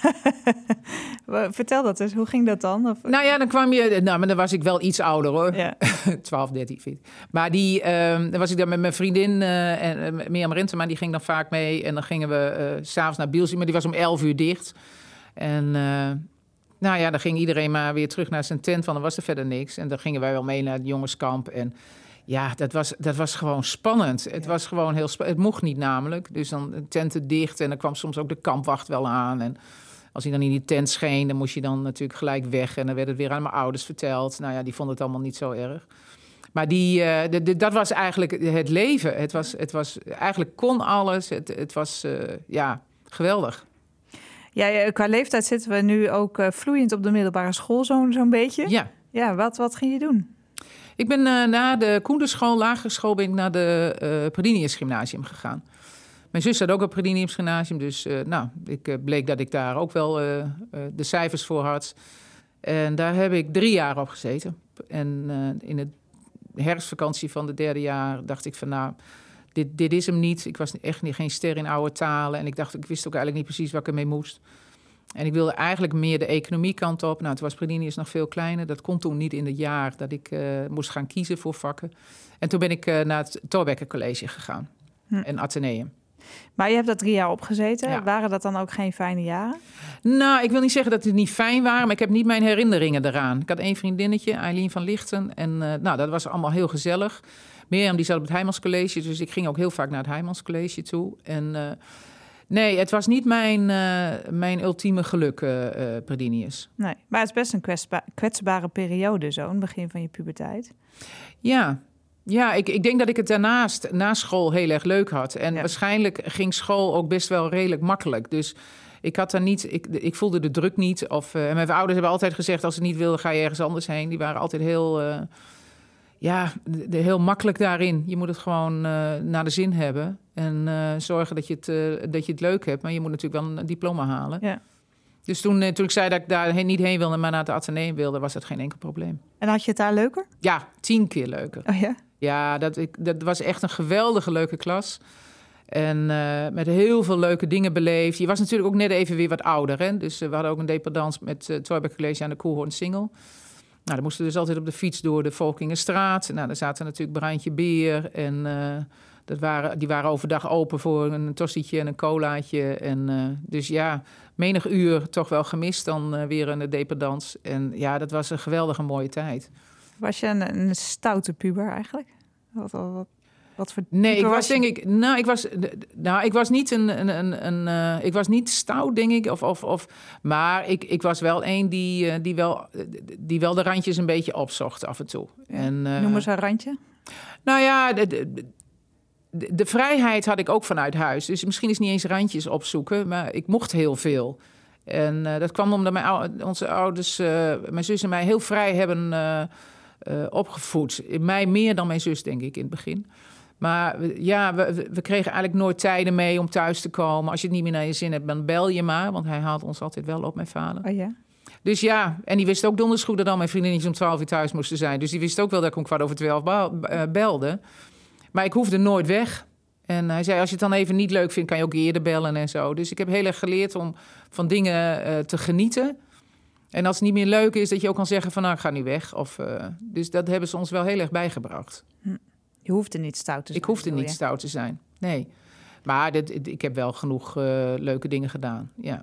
wel. Uh, Vertel dat eens, hoe ging dat dan? Of... Nou ja, dan kwam je... Nou, maar dan was ik wel iets ouder, hoor. Ja. twaalf, dertien, veertien. Maar die, uh, dan was ik dan met mijn vriendin, uh, en uh, Mirjam Rintema, die ging dan vaak mee. En dan gingen we uh, s'avonds naar Bielsie, maar die was om elf uur dicht. En... Uh, Nou ja, dan ging iedereen maar weer terug naar zijn tent, want er was er verder niks. En dan gingen wij wel mee naar het jongenskamp. En ja, dat was, dat was gewoon spannend. Het was gewoon heel spannend. Het mocht niet namelijk. Dus dan de tenten dicht en dan kwam soms ook de kampwacht wel aan. En als hij dan in die tent scheen, dan moest je dan natuurlijk gelijk weg. En dan werd het weer aan mijn ouders verteld. Nou ja, die vonden het allemaal niet zo erg. Maar die, uh, de, de, dat was eigenlijk het leven. Het was, het was, eigenlijk kon alles. Het, het was, uh, ja, geweldig. Ja, qua leeftijd zitten we nu ook uh, vloeiend op de middelbare school, zo'n zo'n beetje. Ja. Ja, wat, wat ging je doen? Ik ben uh, na de Koenderschool, lagere school, ben ik naar de uh, Predinius Gymnasium gegaan. Mijn zus had ook een Predinius Gymnasium, dus uh, nou, ik uh, bleek dat ik daar ook wel uh, uh, de cijfers voor had. En daar heb ik drie jaar op gezeten. En uh, in de herfstvakantie van de derde jaar dacht ik van nou... Dit, dit is hem niet. Ik was echt niet, geen ster in oude talen. En ik dacht, ik wist ook eigenlijk niet precies wat ik ermee moest. En ik wilde eigenlijk meer de economiekant op. Nou, toen was Predinius nog veel kleiner. Dat kon toen niet in het jaar dat ik uh, moest gaan kiezen voor vakken. En toen ben ik uh, naar het Thorbecke College gegaan. Hm. En Atheneum. Maar je hebt dat drie jaar opgezeten. Ja. Waren dat dan ook geen fijne jaren? Nou, ik wil niet zeggen dat het niet fijn waren, maar ik heb niet mijn herinneringen eraan. Ik had één vriendinnetje, Eileen van Lichten. En uh, nou, dat was allemaal heel gezellig. Mirjam die zat op het Heijmans College, dus ik ging ook heel vaak naar het Heijmans College toe. En uh, nee, het was niet mijn, uh, mijn ultieme geluk, uh, uh, Predinius. Nee, maar het is best een kwetsba- kwetsbare periode zo, in het begin van je puberteit. Ja, ja ik, ik denk dat ik het daarnaast, na school, heel erg leuk had. En ja. waarschijnlijk ging school ook best wel redelijk makkelijk. Dus ik had daar niet, ik, ik voelde de druk niet. Of, uh, mijn ouders hebben altijd gezegd, als ze niet wilden, ga je ergens anders heen. Die waren altijd heel... Uh, Ja, de, de, heel makkelijk daarin. Je moet het gewoon uh, naar de zin hebben. En uh, zorgen dat je, het, uh, dat je het leuk hebt. Maar je moet natuurlijk wel een diploma halen. Ja. Dus toen, uh, toen ik zei dat ik daar niet heen wilde, maar naar het Atheneum wilde, was dat geen enkel probleem. En had je het daar leuker? Ja, tien keer leuker. Oh ja? Ja, dat, ik, dat was echt een geweldige leuke klas. En uh, met heel veel leuke dingen beleefd. Je was natuurlijk ook net even weer wat ouder. Hè? Dus uh, we hadden ook een dependance met uh, het Thorbecke College aan de Koelhoorn-Singel. Nou, dan moesten we dus altijd op de fiets door de Volkingenstraat. Nou, daar zaten natuurlijk Bruintje Beer en uh, dat waren, die waren overdag open voor een tostietje en een colaatje. En, uh, dus ja, menig uur toch wel gemist dan uh, weer in de dependance. En ja, dat was een geweldige mooie tijd. Was je een, een stoute puber eigenlijk? Wat, wat, wat, wat voor Nee, type ik was was je? denk ik... Nou, ik was, nou, ik was niet een... een, een, een uh, ik was niet stout, denk ik. Of, of, of, maar ik, ik was wel een die, uh, die, wel, die wel de randjes een beetje opzocht af en toe. Ja. En, uh, Noem eens een randje. Nou ja, de, de, de, de vrijheid had ik ook vanuit huis. Dus misschien is het niet eens randjes opzoeken, maar ik mocht heel veel. En uh, dat kwam omdat mijn, ou- onze ouders, uh, mijn zus en mij, heel vrij hebben uh, uh, opgevoed. Mij meer dan mijn zus, denk ik, in het begin. Maar we, ja, we, we kregen eigenlijk nooit tijden mee om thuis te komen. Als je het niet meer naar je zin hebt, dan bel je maar. Want hij haalt ons altijd wel op, mijn vader. Oh ja? Dus ja, en die wist ook donders goed dat al mijn vriendinnetjes om twaalf uur thuis moesten zijn. Dus die wist ook wel dat ik om kwart over twaalf belde. Maar ik hoefde nooit weg. En hij zei, als je het dan even niet leuk vindt, kan je ook eerder bellen en zo. Dus ik heb heel erg geleerd om van dingen uh, te genieten. En als het niet meer leuk is, dat je ook kan zeggen van, nou, ik ga nu weg. Of, uh, dus dat hebben ze ons wel heel erg bijgebracht. Je hoefde niet stout te zijn. Ik hoefde bedoel niet je? stout te zijn, nee. Maar dit, ik heb wel genoeg uh, leuke dingen gedaan, ja.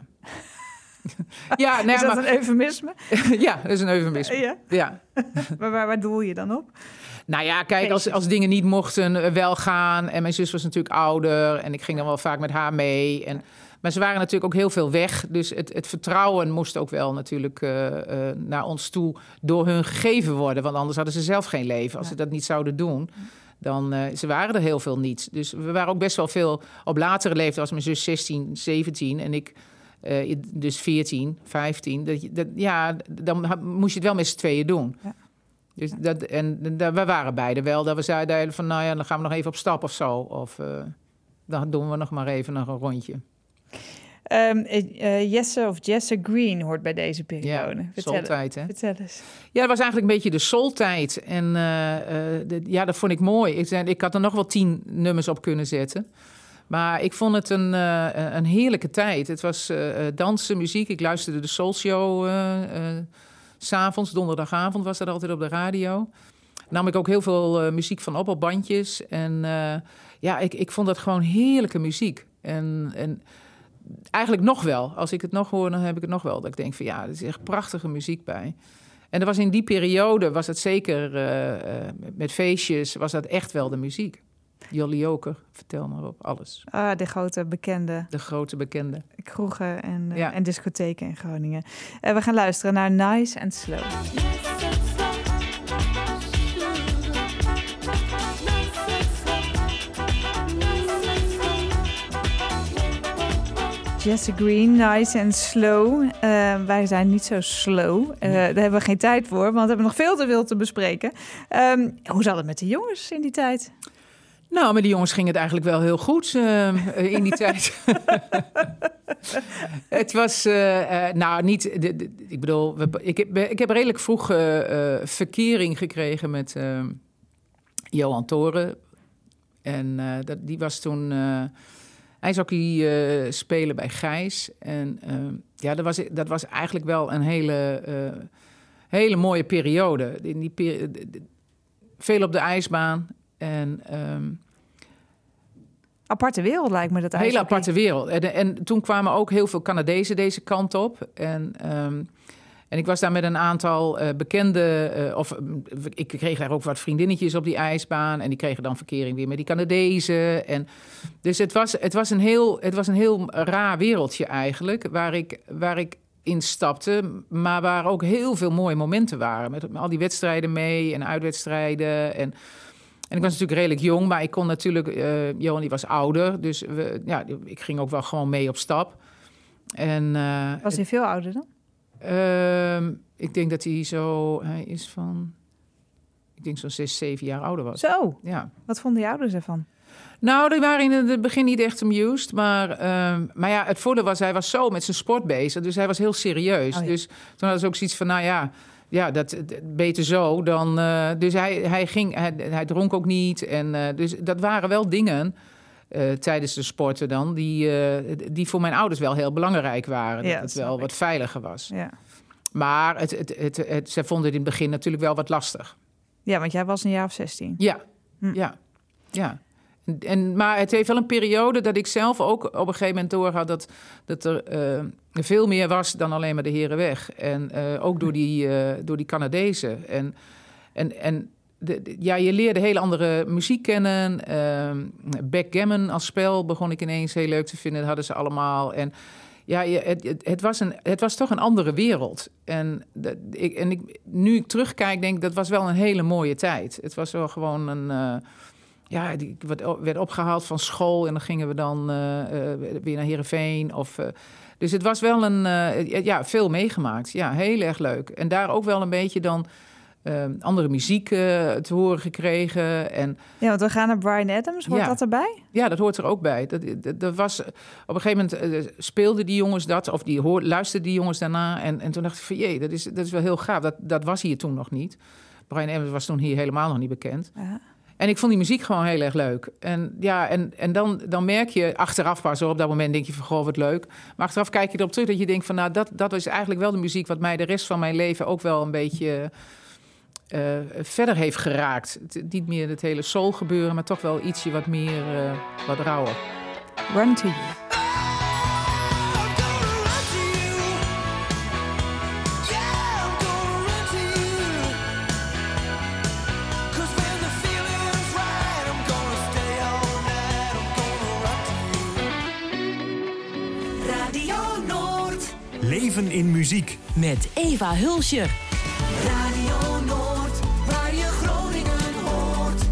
Ja, nee, Is dat maar, een eufemisme? ja, dat is een eufemisme. Ja. Ja. Maar waar, waar doel je dan op? Nou ja, kijk, als, Feestjes. als dingen niet mochten, uh, wel gaan. En mijn zus was natuurlijk ouder en ik ging dan wel vaak met haar mee. En, maar ze waren natuurlijk ook heel veel weg. Dus het, het vertrouwen moest ook wel natuurlijk uh, uh, naar ons toe door hun gegeven worden. Want anders hadden ze zelf geen leven als ze dat niet zouden doen. Dan, uh, ze waren er heel veel niet. Dus we waren ook best wel veel op latere leeftijd. Als mijn zus zestien, zeventien en ik uh, dus veertien, vijftien. Dat, je- dat, ja, dan ha- moest je het wel met z'n tweeën doen. Ja. Dus dat, en da- we waren beide wel. Dat we zeiden van, nou ja, dan gaan we nog even op stap of zo. Of uh, dan doen we nog maar even nog een rondje. Um, uh, Jesse of Jesse Green hoort bij deze Ja, periode. Vertel, soultijd, hè? vertel eens. Ja, dat was eigenlijk een beetje de soultijd. En uh, uh, de- ja, dat vond ik mooi. Ik, zei, ik had er nog wel tien nummers op kunnen zetten. Maar ik vond het een, uh, een heerlijke tijd. Het was uh, dansen, muziek. Ik luisterde de Soul Show uh, uh, 's avonds, donderdagavond was dat altijd op de radio. Nam ik ook heel veel uh, muziek van op, op bandjes. En uh, ja, ik, ik vond dat gewoon heerlijke muziek. En, en eigenlijk nog wel. Als ik het nog hoor, dan heb ik het nog wel. Dat ik denk van ja, er is echt prachtige muziek bij. En er was in die periode, was het zeker uh, uh, met feestjes, was dat echt wel de muziek. Jolly Joker, vertel maar op, alles. Ah, de grote bekende De grote bekende. kroegen en, uh, Ja. en discotheken in Groningen. Uh, we gaan luisteren naar Nice and Slow. Jesse Green, Nice and Slow. Uh, wij zijn niet zo slow. Uh, daar hebben we geen tijd voor, want we hebben nog veel te veel te bespreken. Um, hoe zat het met de jongens in die tijd? Nou, met die jongens ging het eigenlijk wel heel goed uh, in die tijd. Het was, uh, uh, nou niet, de, de, ik bedoel, we, ik, heb, ik heb redelijk vroeg uh, uh, verkering gekregen met uh, Johan Toren. En uh, dat, die was toen uh, ijshockey uh, spelen bij Gijs. En uh, ja, dat was, dat was eigenlijk wel een hele, uh, hele mooie periode. In die peri- de- de- veel op de ijsbaan. En um, Aparte wereld lijkt me dat een hele ijshockey. aparte wereld. En, en toen kwamen ook heel veel Canadezen deze kant op. En, um, en ik was daar met een aantal uh, bekende... Uh, of um, ik kreeg daar ook wat vriendinnetjes op die ijsbaan. En die kregen dan verkering weer met die Canadezen. En, dus het was, het, was een heel, het was een heel raar wereldje eigenlijk. Waar ik, waar ik instapte. Maar waar ook heel veel mooie momenten waren. Met al die wedstrijden mee en uitwedstrijden. En... En ik was natuurlijk redelijk jong, maar ik kon natuurlijk... Uh, Johan die was ouder, dus we, ja, ik ging ook wel gewoon mee op stap. En, uh, Was hij veel ouder dan? uh, ik denk dat hij zo... Hij is van... Ik denk zo'n zes, zeven jaar ouder was. Zo, Ja. wat vonden je ouders ervan? Nou, die waren in het begin niet echt amused. Maar, uh, maar ja, het voordeel was, hij was zo met zijn sport bezig. Dus hij was heel serieus. Oh ja. Dus toen hadden ze ook zoiets van, nou ja... Ja, dat, dat beter zo dan... Uh, dus hij, hij, ging, hij, hij dronk ook niet. En, uh, dus dat waren wel dingen uh, tijdens de sporten dan... Die, uh, die voor mijn ouders wel heel belangrijk waren. Ja, dat het snap wel ik. wat veiliger was. Ja. Maar het, het, het, het, het, zij vonden het in het begin natuurlijk wel wat lastig. ja, want jij was een jaar of zestien. Ja, Hm. ja, ja. En, maar het heeft wel een periode dat ik zelf ook op een gegeven moment doorhad... dat, dat er uh, veel meer was dan alleen maar de Herenweg. En uh, ook door die, uh, door die Canadezen. En, en, en de, de, ja, je leerde hele andere muziek kennen. Uh, backgammon als spel begon ik ineens heel leuk te vinden. Dat hadden ze allemaal. En ja, je, het, het, het, was een, het was toch een andere wereld. En, dat, ik, en ik, nu ik terugkijk, denk ik, dat was wel een hele mooie tijd. Het was wel gewoon een... Uh, ja, ik werd, werd opgehaald van school en dan gingen we dan uh, uh, weer naar Heerenveen. Of, uh, dus het was wel een... Uh, ja, veel meegemaakt. Ja, heel erg leuk. En daar ook wel een beetje dan... Uh, andere muziek uh, te horen gekregen. En, ja, want we gaan naar Bryan Adams. Hoort ja, dat erbij? Ja, dat hoort er ook bij. Dat, dat, dat was, op een gegeven moment uh, speelden die jongens dat... of die hoor, luisterden die jongens daarna. En, en toen dacht ik van, jee, dat is, dat is wel heel gaaf. Dat, dat was hier toen nog niet. Bryan Adams was toen hier helemaal nog niet bekend. Ja. En ik vond die muziek gewoon heel erg leuk. En, ja, en, en dan, dan merk je achteraf pas... op dat moment denk je van, goh, wat leuk. Maar achteraf kijk je erop terug dat je denkt van... nou, dat, dat is eigenlijk wel de muziek... wat mij de rest van mijn leven ook wel een beetje... Uh, verder heeft geraakt. Het, niet meer het hele soul gebeuren, maar toch wel ietsje wat meer, uh, wat rauwer. Run to You. Radio Noord. Leven in muziek. Met Eva Hulscher. Radio Noord, waar je Groningen hoort.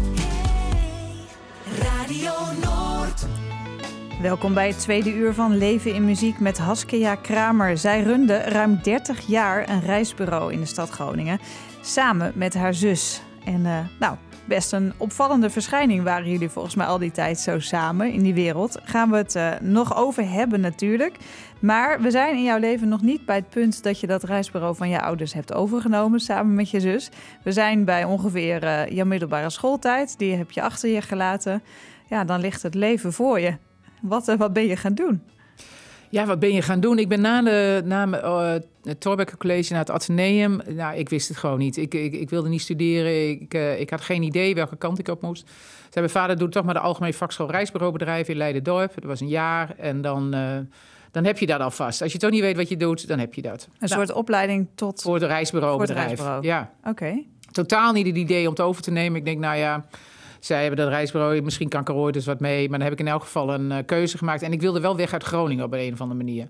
Hey. Radio Noord. Welkom bij het tweede uur van Leven in Muziek met Haskia Kramer. Zij runde ruim dertig jaar een reisbureau in de stad Groningen. Samen met haar zus. En uh, nou, best een opvallende verschijning waren jullie volgens mij al die tijd zo samen in die wereld. Gaan we het uh, nog over hebben natuurlijk. Maar we zijn in jouw leven nog niet bij het punt dat je dat reisbureau van je ouders hebt overgenomen samen met je zus. We zijn bij ongeveer uh, jouw middelbare schooltijd. Die heb je achter je gelaten. Ja, dan ligt het leven voor je. Wat, uh, wat ben je gaan doen? Ja, wat ben je gaan doen? Ik ben na, de, na uh, het Thorbecke College naar het Atheneum. Nou, ik wist het gewoon niet. Ik, ik, ik wilde niet studeren. Ik, uh, ik had geen idee welke kant ik op moest. Zei mijn vader, doe toch maar de Algemeen Vakschool Reisbureaubedrijf in Leiden-Dorp. Dat was een jaar en dan... Uh, Dan heb je dat alvast. Als je toch niet weet wat je doet, dan heb je dat. Een nou, soort opleiding tot... Voor het reisbureaubedrijf. Reisbureau. Ja. Oké. Okay. Totaal niet het idee om het over te nemen. Ik denk, nou ja, zij hebben dat reisbureau. Misschien kan ik er ooit eens wat mee. Maar dan heb ik in elk geval een uh, keuze gemaakt. En ik wilde wel weg uit Groningen op een of andere manier.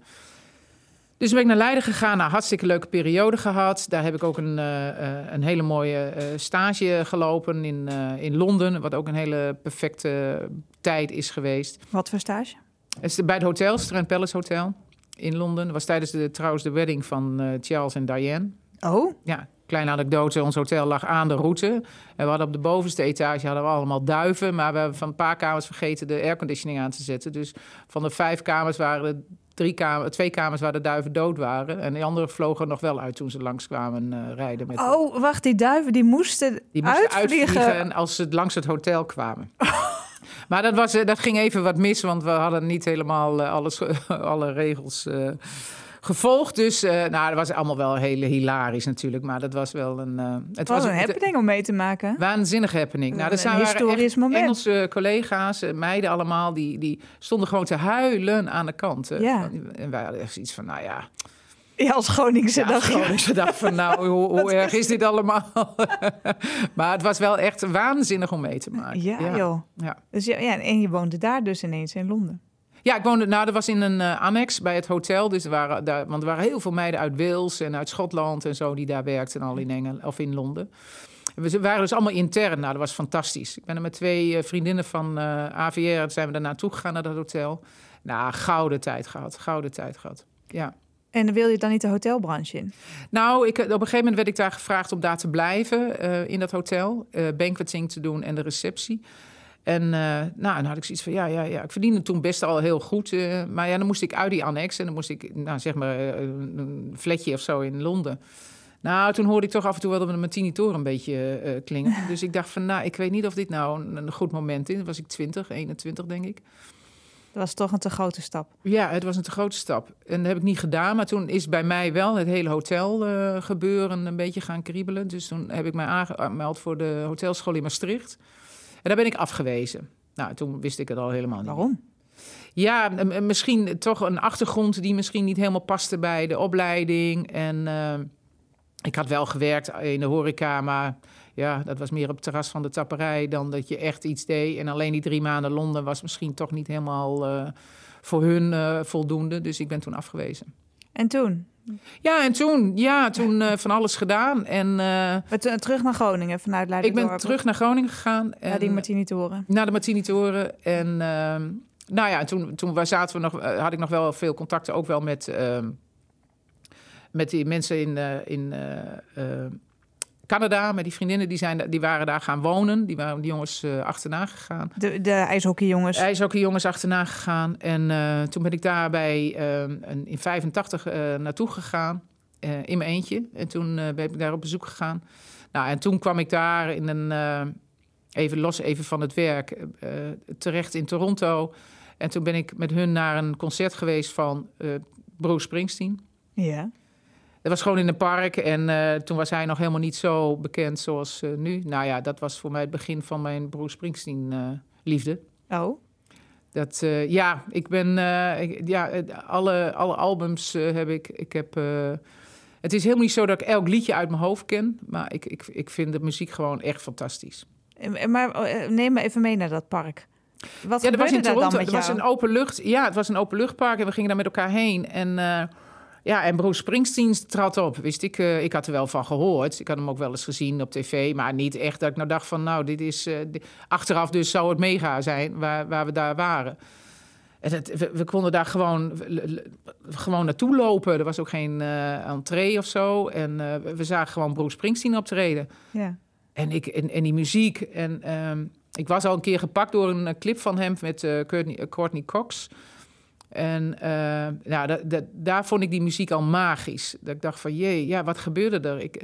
Dus ben ik naar Leiden gegaan. Nou, hartstikke leuke periode gehad. Daar heb ik ook een, uh, uh, een hele mooie uh, stage gelopen in, uh, in Londen. Wat ook een hele perfecte uh, tijd is geweest. Wat voor stage? Het is bij het hotel, Strand Palace Hotel in Londen. Dat was tijdens de, trouwens de wedding van uh, Charles en Diane. Oh? Ja, kleine anekdote. Ons hotel lag aan de route. En we hadden op de bovenste etage hadden we allemaal duiven. Maar we hebben van een paar kamers vergeten de airconditioning aan te zetten. Dus van de vijf kamers waren er drie kamers, twee kamers waar de duiven dood waren. En de andere vlogen nog wel uit toen ze langskwamen uh, rijden. Met oh, de... wacht, die duiven die moesten, die moesten uitvliegen. uitvliegen als ze langs het hotel kwamen. Maar dat, was, dat ging even wat mis, want we hadden niet helemaal uh, alles, alle regels uh, gevolgd. Dus uh, nou, dat was allemaal wel heel hilarisch natuurlijk. Maar dat was wel een... Uh, het was, was een happening om mee te maken. Waanzinnige happening. Nou, dat een waren historisch echt moment. Engelse collega's, meiden allemaal, die, die stonden gewoon te huilen aan de kant. Uh, ja. En wij hadden echt iets van, nou ja... Ja, als Groningse ja, dag. Groningse dag van nou, hoe, hoe erg is dit allemaal? Maar het was wel echt waanzinnig om mee te maken. Ja, ja. joh. Ja. Dus ja, ja, en je woonde daar dus ineens in Londen. Ja, ik woonde, nou, dat was in een uh, annex bij het hotel. Dus er waren daar, want er waren heel veel meiden uit Wales en uit Schotland en zo die daar werkten al in Engeland of in Londen. En we waren dus allemaal intern. Nou, dat was fantastisch. Ik ben er met twee uh, vriendinnen van uh, A V R, zijn we daar naartoe gegaan naar dat hotel. Nou, gouden tijd gehad, gouden tijd gehad. Ja. En dan wil je dan niet de hotelbranche in? Nou, ik, op een gegeven moment werd ik daar gevraagd om daar te blijven uh, in dat hotel. Uh, banqueting te doen en de receptie. En uh, nou, dan had ik zoiets van, ja, ja, ja, ik verdiende toen best al heel goed. Uh, maar ja, dan moest ik uit die annex en dan moest ik, nou, zeg maar, uh, een flatje of zo in Londen. Nou, toen hoorde ik toch af en toe wel dat mijn tinnitor een beetje uh, klinken. Dus ik dacht van, nou, ik weet niet of dit nou een, een goed moment is. Dan was ik twintig, eenentwintig, denk ik. Dat was toch een te grote stap. Ja, het was een te grote stap. En dat heb ik niet gedaan. Maar toen is bij mij wel het hele hotel uh, gebeuren een beetje gaan kriebelen. Dus toen heb ik mij aangemeld voor de hotelschool in Maastricht. En daar ben ik afgewezen. Nou, toen wist ik het al helemaal niet. Waarom? Ja, m- misschien toch een achtergrond die misschien niet helemaal paste bij de opleiding. En uh, ik had wel gewerkt in de horeca, maar ja, dat was meer op het terras van de tapperij dan dat je echt iets deed. En alleen die drie maanden Londen was misschien toch niet helemaal uh, voor hun uh, voldoende. Dus ik ben toen afgewezen. En toen? Ja, en toen, ja, toen uh, van alles gedaan. En, uh, Maar t- terug naar Groningen vanuit ik Leiden. ben terug naar Groningen gegaan. En, naar die Martini-toren. Naar de Martini-toren. En uh, nou ja, toen, toen zaten we nog, uh, had ik nog wel veel contacten, ook wel met, uh, met die mensen in, uh, in uh, uh, Canada. Met die vriendinnen, die, zijn, die waren daar gaan wonen. Die waren die jongens uh, achterna gegaan. De, de ijshockeyjongens. IJshockeyjongens achterna gegaan. En uh, toen ben ik daarbij uh, in vijfentachtig uh, naartoe gegaan. Uh, in mijn eentje. En toen uh, ben ik daar op bezoek gegaan. Nou, en toen kwam ik daar in een... Uh, even los even van het werk. Uh, terecht in Toronto. En toen ben ik met hun naar een concert geweest van uh, Bruce Springsteen. Ja. Dat was gewoon in een park. En uh, toen was hij nog helemaal niet zo bekend zoals uh, nu. Nou ja, dat was voor mij het begin van mijn Bruce Springsteen uh, liefde. Oh. Dat, uh, ja, ik ben... Uh, ik, ja, alle, alle albums uh, heb ik... Ik heb... Uh, het is helemaal niet zo dat ik elk liedje uit mijn hoofd ken. Maar ik, ik, ik vind de muziek gewoon echt fantastisch. Maar neem me even mee naar dat park. Wat ja, er was in daar Toronto, dan met er was jou? een open lucht. Ja, het was een openluchtpark en we gingen daar met elkaar heen. En uh, ja, en Bruce Springsteen trad op. Wist ik, uh, ik had er wel van gehoord. Ik had hem ook wel eens gezien op tv, maar niet echt dat ik nou dacht van, nou, dit is uh, dit, achteraf dus zou het mega zijn waar, waar we daar waren. En het, we, we konden daar gewoon, gewoon naartoe lopen. Er was ook geen uh, entree of zo. En uh, we zagen gewoon Bruce Springsteen optreden. Ja. En, ik, en, en die muziek. En um, ik was al een keer gepakt door een clip van hem met uh, Courtney, Courtney Cox. En uh, nou, dat, dat, daar vond ik die muziek al magisch. Dat ik dacht van, jee, ja, wat gebeurde er? Ik,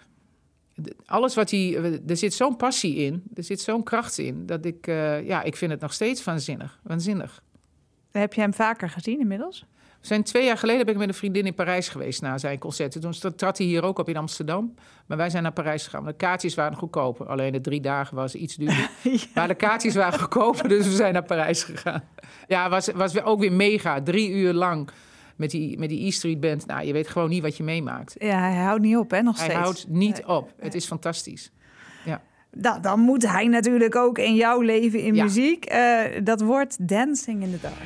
alles wat hij... Er zit zo'n passie in. Er zit zo'n kracht in. Dat ik... Uh, ja, ik vind het nog steeds waanzinnig. Waanzinnig. Heb je hem vaker gezien inmiddels? We zijn twee jaar geleden ben ik met een vriendin in Parijs geweest na zijn concerten. Toen trad hij hier ook op in Amsterdam. Maar wij zijn naar Parijs gegaan. De kaartjes waren goedkoper. Alleen de drie dagen was iets duurder. Ja. Maar de kaartjes waren goedkoper, dus we zijn naar Parijs gegaan. Ja, het was, was ook weer mega. Drie uur lang met die, met die E Street Band. Nou, je weet gewoon niet wat je meemaakt. Ja, hij houdt niet op, hè, nog steeds. Hij houdt niet op. Het is fantastisch. Ja. Da, dan moet hij natuurlijk ook in jouw leven in ja. muziek. Uh, dat wordt Dancing in the Dark.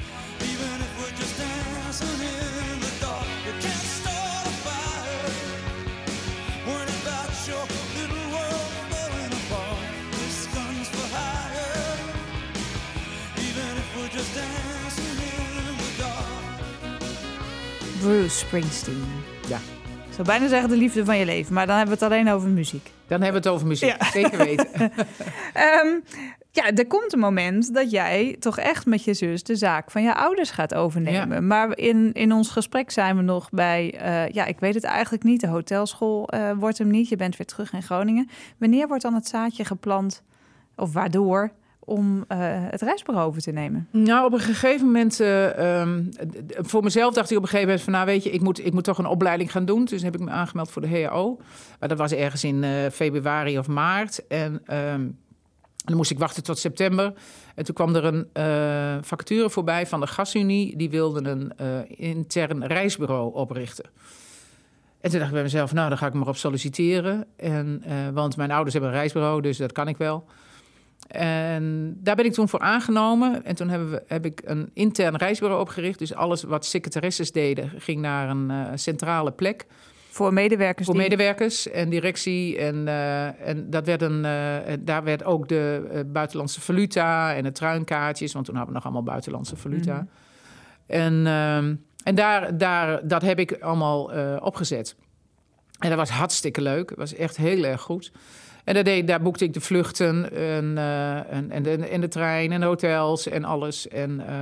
Bruce Springsteen. Ja. Ik zou bijna zeggen de liefde van je leven, maar dan hebben we het alleen over muziek. Dan hebben we het over muziek, ja. Zeker weten. um, ja, er komt een moment dat jij toch echt met je zus de zaak van je ouders gaat overnemen. Ja. Maar in, in ons gesprek zijn we nog bij, uh, ja, ik weet het eigenlijk niet. De hotelschool uh, wordt hem niet. Je bent weer terug in Groningen. Wanneer wordt dan het zaadje geplant, of waardoor, om uh, het reisbureau over te nemen? Nou, op een gegeven moment... Uh, um, voor mezelf dacht ik op een gegeven moment van... nou, weet je, ik moet, ik moet toch een opleiding gaan doen. Dus heb ik me aangemeld voor de H A O. Maar dat was ergens in uh, februari of maart. En um, dan moest ik wachten tot september. En toen kwam er een uh, vacature voorbij van de Gasunie. Die wilden een uh, intern reisbureau oprichten. En toen dacht ik bij mezelf, nou, dan ga ik maar op solliciteren. En, uh, want mijn ouders hebben een reisbureau, dus dat kan ik wel. En daar ben ik toen voor aangenomen. En toen hebben we, heb ik een intern reisbureau opgericht. Dus alles wat secretaresses deden, ging naar een uh, centrale plek. Voor medewerkers? Voor die... medewerkers en directie. En, uh, en dat werd een, uh, daar werd ook de uh, buitenlandse valuta en de truinkaartjes. Want toen hadden we nog allemaal buitenlandse valuta. Mm-hmm. En, uh, en daar, daar, dat heb ik allemaal uh, opgezet. En dat was hartstikke leuk. Het was echt heel erg goed. En daar, deed, daar boekte ik de vluchten en, uh, en, en, de, en de trein en de hotels en alles. En, uh,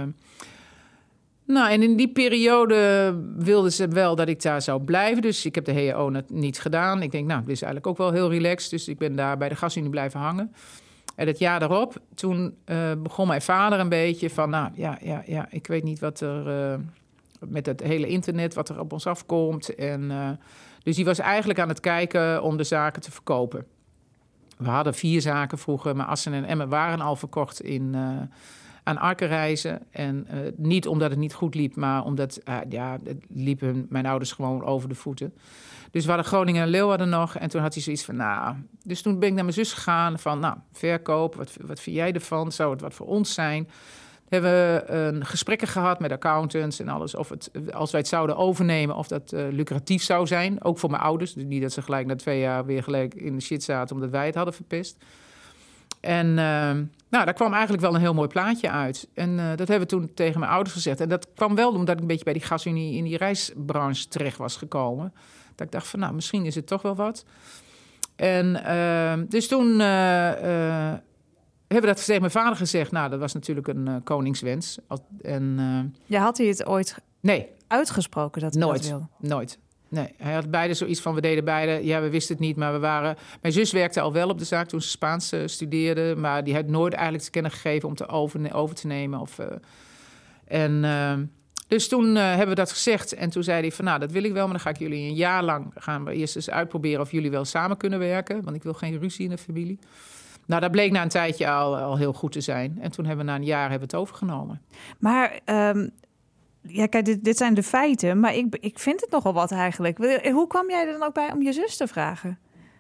nou, en in die periode wilden ze wel dat ik daar zou blijven. Dus ik heb de H A O niet gedaan. Ik denk, nou, dit is eigenlijk ook wel heel relaxed. Dus ik ben daar bij de Gasunie blijven hangen. En het jaar daarop, toen uh, begon mijn vader een beetje van... nou, ja, ja, ja, ik weet niet wat er uh, met het hele internet, wat er op ons afkomt. En, uh, dus die was eigenlijk aan het kijken om de zaken te verkopen. we hadden vier zaken vroeger, maar Assen en Emmen waren al verkocht in, uh, aan Arkenreizen. En uh, niet omdat het niet goed liep, maar omdat uh, ja, het liep hun, mijn ouders gewoon over de voeten. Dus we hadden Groningen en Leeuwarden nog. En toen had hij zoiets van, nou... Dus toen ben ik naar mijn zus gegaan van, nou, verkoop, wat, wat vind jij ervan? Zou het wat voor ons zijn? Hebben we een gesprekken gehad met accountants en alles. Of het, als wij het zouden overnemen, of dat uh, lucratief zou zijn. Ook voor mijn ouders. Dus niet dat ze gelijk na twee jaar weer gelijk in de shit zaten omdat wij het hadden verpest. En uh, nou, daar kwam eigenlijk wel een heel mooi plaatje uit. En uh, dat hebben we toen tegen mijn ouders gezegd. En dat kwam wel omdat ik een beetje bij die gasunie in die reisbranche terecht was gekomen. Dat ik dacht van, nou, misschien is het toch wel wat. En uh, dus toen uh, uh, hebben we dat tegen mijn vader gezegd. Nou, dat was natuurlijk een uh, koningswens. En, uh, ja, had hij het ooit nee, uitgesproken dat hij nooit, dat wilde? Nooit. Nee, hij had beide zoiets van, we deden beide. Ja, we wisten het niet, maar we waren... Mijn zus werkte al wel op de zaak toen ze Spaans uh, studeerde. Maar die had nooit eigenlijk te kennen gegeven om te over, over te nemen. Of, uh, en... Uh, Dus toen uh, hebben we dat gezegd. En toen zei hij van, nou, dat wil ik wel. Maar dan ga ik jullie een jaar lang... gaan we eerst eens uitproberen of jullie wel samen kunnen werken. Want ik wil geen ruzie in de familie. Nou, dat bleek na een tijdje al, al heel goed te zijn. En toen hebben we na een jaar hebben we het overgenomen. Maar, um, ja, kijk, dit, dit zijn de feiten. Maar ik, ik vind het nogal wat eigenlijk. Hoe kwam jij er dan ook bij om je zus te vragen?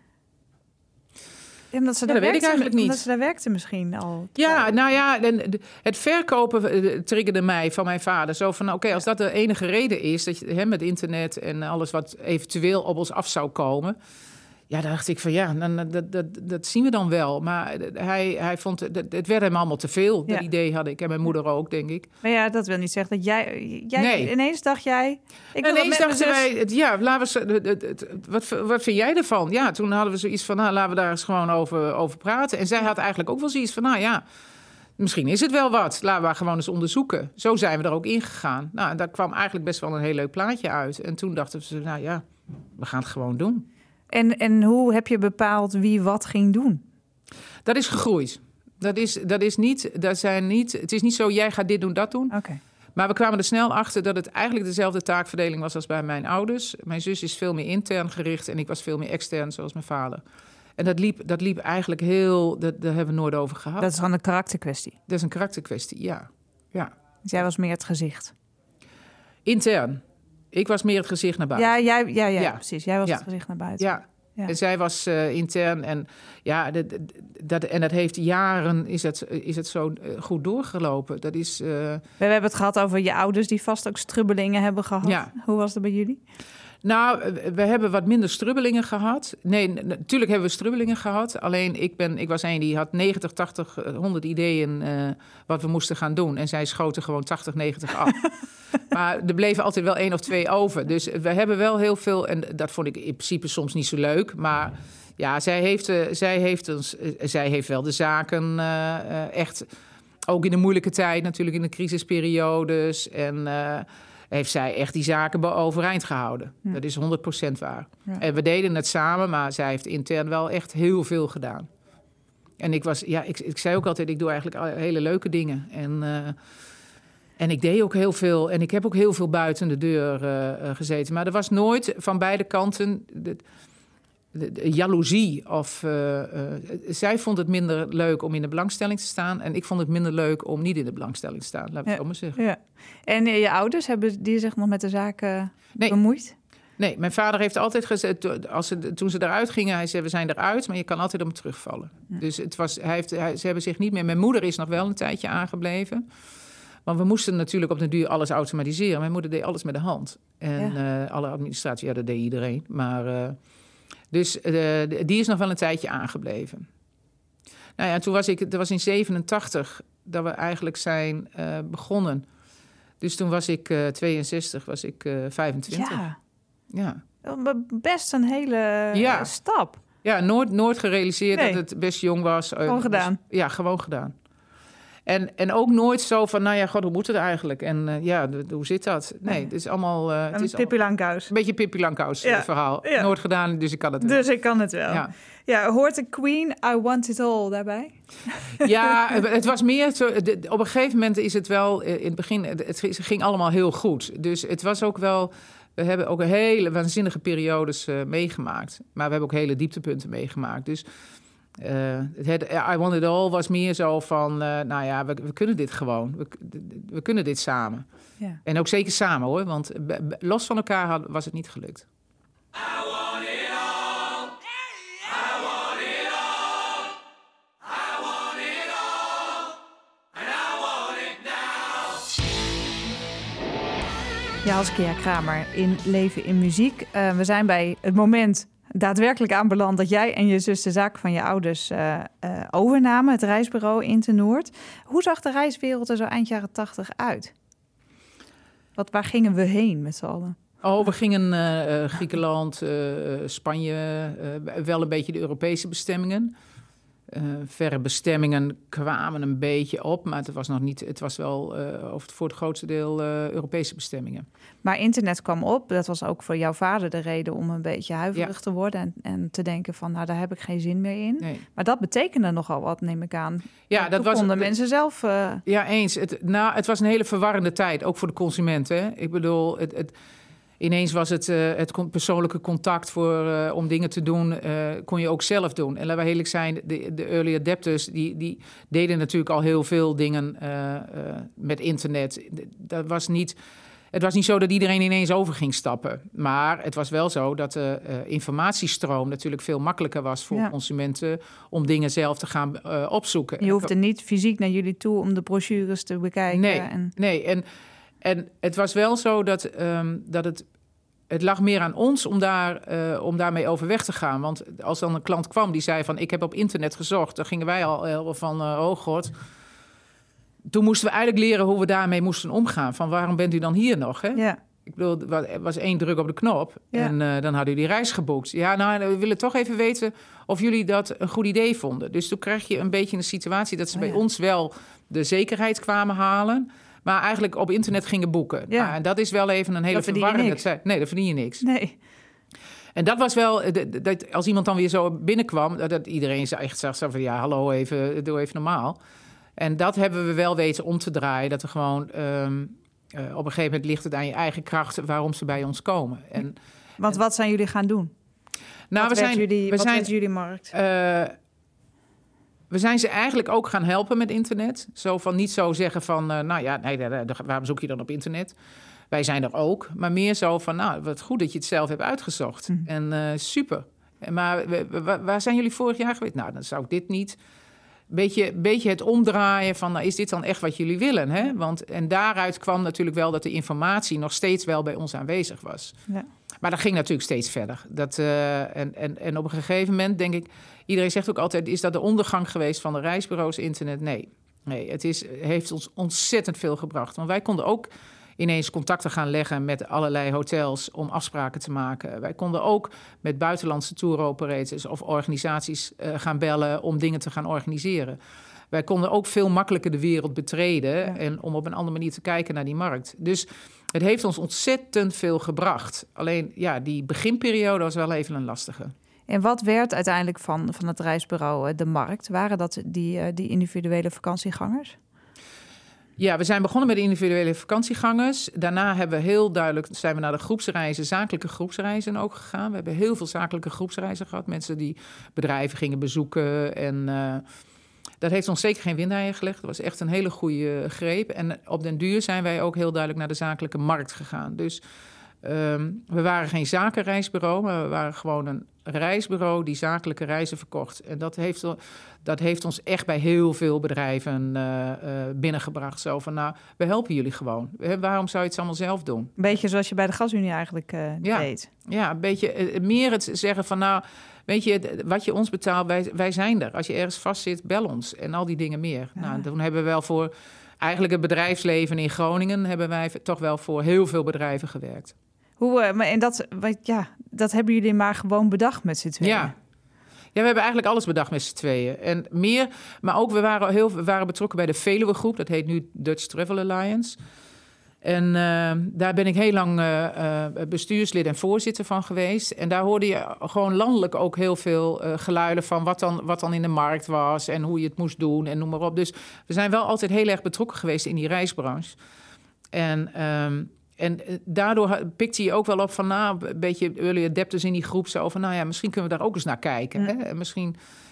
Ja, omdat ze ja, daar dat weet ik eigenlijk niet. Omdat ze daar werkte misschien al. Ja, nou ja, het verkopen triggerde mij van mijn vader. Zo van, oké, okay, als dat de enige reden is... dat je hè, met internet en alles wat eventueel op ons af zou komen... ja, dan dacht ik van, ja, dan, dat, dat, dat zien we dan wel. Maar hij, hij vond, het, het werd hem allemaal te veel. Dat ja. idee had ik. En mijn moeder ook, denk ik. Maar ja, dat wil niet zeggen dat jij... jij nee. Ineens dacht jij... Ik wil ineens dachten zus... wij, ja, laten we, wat, wat vind jij ervan? Ja, toen hadden we zoiets van, nou, laten we daar eens gewoon over, over praten. En zij had eigenlijk ook wel zoiets van, nou ja... misschien is het wel wat. Laten we maar gewoon eens onderzoeken. Zo zijn we er ook ingegaan. Nou, en daar kwam eigenlijk best wel een heel leuk plaatje uit. En toen dachten we, nou ja, we gaan het gewoon doen. En, en hoe heb je bepaald wie wat ging doen? Dat is gegroeid. Dat is, dat is niet, dat zijn niet, het is niet zo, jij gaat dit doen, dat doen. Okay. Maar we kwamen er snel achter dat het eigenlijk dezelfde taakverdeling was als bij mijn ouders. Mijn zus is veel meer intern gericht en ik was veel meer extern, zoals mijn vader. En dat liep, dat liep eigenlijk heel, dat, daar hebben we nooit over gehad. Dat is gewoon een karakterkwestie? Dat is een karakterkwestie, ja. ja. Dus jij was meer het gezicht? Intern. Ik was meer het gezicht naar buiten. Ja, jij, ja, ja, ja. precies. Jij was ja. het gezicht naar buiten. Ja. Ja. En zij was uh, intern. En, ja, dat, dat, en dat heeft jaren is het, is het zo goed doorgelopen. Dat is, uh... We hebben het gehad over je ouders die vast ook strubbelingen hebben gehad. Ja. Hoe was dat bij jullie? Nou, we hebben wat minder strubbelingen gehad. Nee, natuurlijk hebben we strubbelingen gehad. Alleen ik, ben, ik was een die had negentig, tachtig, honderd ideeën uh, wat we moesten gaan doen. En zij schoten gewoon tachtig, negentig af. Maar er bleven altijd wel één of twee over. Dus we hebben wel heel veel... En dat vond ik in principe soms niet zo leuk. Maar ja, zij heeft, uh, zij heeft, ons, uh, zij heeft wel de zaken uh, uh, echt... Ook in de moeilijke tijd, natuurlijk in de crisisperiodes. En... Uh, heeft zij echt die zaken overeind gehouden. Ja. Dat is honderd procent waar. Ja. En we deden het samen, maar zij heeft intern wel echt heel veel gedaan. En ik was, ja, ik, ik zei ook altijd, ik doe eigenlijk hele leuke dingen. En, uh, en ik deed ook heel veel. En ik heb ook heel veel buiten de deur uh, gezeten. Maar er was nooit van beide kanten... De, De, de jaloezie of uh, uh, zij vond het minder leuk om in de belangstelling te staan en ik vond het minder leuk om niet in de belangstelling te staan, laat ik ja, het zo maar zeggen. Ja. En uh, je ouders hebben die zich nog met de zaken nee. bemoeid? Nee, mijn vader heeft altijd gezegd, als ze, toen ze eruit gingen, hij zei we zijn eruit, maar je kan altijd op me terugvallen. Ja. Dus het was, hij heeft, hij, ze hebben zich niet meer. Mijn moeder is nog wel een tijdje aangebleven. Want we moesten natuurlijk op de duur alles automatiseren. Mijn moeder deed alles met de hand. En ja. uh, alle administratie, ja, dat deed iedereen. Maar uh, dus uh, die is nog wel een tijdje aangebleven. Nou ja, toen was ik, dat was in zevenentachtig dat we eigenlijk zijn uh, begonnen. Dus toen was ik uh, tweeënzestig, was ik uh, vijfentwintig. Ja. Ja. Best een hele ja. stap. Ja, nooit, nooit gerealiseerd nee. dat het best jong was. Gewoon uh, gedaan. Dus, ja, gewoon gedaan. En, en ook nooit zo van, nou ja, god, hoe moet het eigenlijk? En uh, ja, de, de, hoe zit dat? Nee, nee. het is allemaal... Uh, het een is Pippi Langkous. Een beetje Pippi Langkous ja. verhaal. Ja. Nooit gedaan, dus ik kan het wel. Dus ik kan het wel. Ja, ja hoort de Queen, I Want It All daarbij? Ja, het was meer... Zo, de, op een gegeven moment is het wel... In het begin, het ging allemaal heel goed. Dus het was ook wel... We hebben ook hele waanzinnige periodes uh, meegemaakt. Maar we hebben ook hele dieptepunten meegemaakt. Dus... Uh, het, I Want It All was meer zo van, uh, nou ja, we, we kunnen dit gewoon. We, we kunnen dit samen. Ja. En ook zeker samen hoor, want b- b- los van elkaar had, was het niet gelukt. I want it all. I want it all. I want it all. And I want it now. Ja, Saskia Kramer in Leven in Muziek. Uh, we zijn bij het moment daadwerkelijk aanbeland dat jij en je zus de zaak van je ouders uh, uh, overnamen, het reisbureau in Te Noord. Hoe zag de reiswereld er zo eind jaren tachtig uit? Wat, waar gingen we heen met z'n allen? Oh, we gingen uh, Griekenland, uh, Spanje, uh, wel een beetje de Europese bestemmingen. Uh, verre bestemmingen kwamen een beetje op, maar het was nog niet. Het was wel uh, over het, voor het grootste deel uh, Europese bestemmingen. Maar internet kwam op. Dat was ook voor jouw vader de reden om een beetje huiverig Ja. te worden en, en te denken van, nou, daar heb ik geen zin meer in. Nee. Maar dat betekende nogal wat, neem ik aan. Ja, Toen dat was konden mensen zelf. Uh... Ja, eens. Het, nou, het was een hele verwarrende tijd, ook voor de consumenten. Hè? Ik bedoel, het, het, ineens was het, uh, het con- persoonlijke contact voor, uh, om dingen te doen, uh, kon je ook zelf doen. En laten we eerlijk zijn, de, de early adapters, die, die deden natuurlijk al heel veel dingen uh, uh, met internet. Dat was niet... Het was niet zo dat iedereen ineens over ging stappen. Maar het was wel zo dat de uh, informatiestroom natuurlijk veel makkelijker was voor Ja. consumenten om dingen zelf te gaan uh, opzoeken. Je hoefde niet fysiek naar jullie toe om de brochures te bekijken. Nee, En... nee. En, en het was wel zo dat, um, dat het... Het lag meer aan ons om, daar, uh, om daarmee overweg te gaan. Want als dan een klant kwam die zei van, ik heb op internet gezocht, dan gingen wij al uh, van, uh, oh god. Toen moesten we eigenlijk leren hoe we daarmee moesten omgaan. Van, waarom bent u dan hier nog? Hè? Ja. Ik bedoel, er was één druk op de knop Ja. en uh, dan hadden jullie reis geboekt. Ja, nou, we willen toch even weten of jullie dat een goed idee vonden. Dus toen kreeg je een beetje een situatie dat ze Oh, bij ja. ons wel de zekerheid kwamen halen, maar eigenlijk op internet gingen boeken. Ja. Nou, en dat is wel even een hele Dat verdien je verwarrende niks. tijd. Nee, dat verdien je niks. Nee. En dat was wel, de- de- dat als iemand dan weer zo binnenkwam, dat, dat iedereen echt zag zo van, ja, hallo, even, doe even normaal. En dat hebben we wel weten om te draaien, dat er gewoon um, uh, op een gegeven moment ligt het aan je eigen kracht waarom ze bij ons komen. En Want wat zijn jullie gaan doen? nou, wat we werd zijn, jullie, we wat zijn, werd jullie markt? uh, we zijn ze eigenlijk ook gaan helpen met internet. Zo van niet zo zeggen van, uh, nou ja, nee, daar- daar- waarom zoek je dan op internet? Wij zijn er ook, maar meer zo van, nou, wat goed dat je het zelf hebt uitgezocht. Mhm. En uh, super. En Maar we- we- wa- waar zijn jullie vorig jaar geweest? Nou, dan zou ik dit niet. Beetje, beetje het omdraaien van, nou, is dit dan echt wat jullie willen? Hè? Want, en daaruit kwam natuurlijk wel dat de informatie nog steeds wel bij ons aanwezig was. Ja. Maar dat ging natuurlijk steeds verder. Dat, uh, en, en, en op een gegeven moment denk ik, iedereen zegt ook altijd, is dat de ondergang geweest van de reisbureaus internet? Nee, nee, het is, heeft ons ontzettend veel gebracht. Want wij konden ook ineens contacten gaan leggen met allerlei hotels om afspraken te maken. Wij konden ook met buitenlandse tour operators of organisaties uh, gaan bellen om dingen te gaan organiseren. Wij konden ook veel makkelijker de wereld betreden Ja. en om op een andere manier te kijken naar die markt. Dus het heeft ons ontzettend veel gebracht. Alleen, ja, die beginperiode was wel even een lastige. En wat werd uiteindelijk van, van het reisbureau uh, de markt? Waren dat die, uh, die individuele vakantiegangers? Ja, we zijn begonnen met de individuele vakantiegangers. Daarna hebben we heel duidelijk, zijn we naar de groepsreizen, zakelijke groepsreizen ook gegaan. We hebben heel veel zakelijke groepsreizen gehad. Mensen die bedrijven gingen bezoeken. En uh, dat heeft ons zeker geen windeieren gelegd. Dat was echt een hele goede greep. En op den duur zijn wij ook heel duidelijk naar de zakelijke markt gegaan. Dus um, we waren geen zakenreisbureau, maar we waren gewoon een reisbureau die zakelijke reizen verkocht. En dat heeft, dat heeft ons echt bij heel veel bedrijven uh, uh, binnengebracht. Zo van, nou, we helpen jullie gewoon. Waarom zou je het allemaal zelf doen? Een beetje zoals je bij de gasunie eigenlijk uh, Ja. deed. Ja, een beetje uh, meer het zeggen van, nou, weet je, wat je ons betaalt, wij, wij zijn er. Als je ergens vastzit, bel ons. En al die dingen meer. Ja. Nou, toen hebben we wel voor, eigenlijk het bedrijfsleven in Groningen, hebben wij toch wel voor heel veel bedrijven gewerkt. Hoe, uh, maar en dat, wat, ja, dat hebben jullie maar gewoon bedacht met z'n tweeën? Ja. Ja, we hebben eigenlijk alles bedacht met z'n tweeën. En meer, maar ook, we waren, heel, we waren betrokken bij de Veluwe Groep. Dat heet nu Dutch Travel Alliance. En uh, daar ben ik heel lang uh, uh, bestuurslid en voorzitter van geweest. En daar hoorde je gewoon landelijk ook heel veel uh, geluiden van wat dan, wat dan in de markt was en hoe je het moest doen en noem maar op. Dus we zijn wel altijd heel erg betrokken geweest in die reisbranche. En... Um, En daardoor pikte je ook wel op van, nou, een beetje early adapters in die groep. Zo van, nou ja, misschien kunnen we daar ook eens naar kijken. Mm. Hè? En, misschien...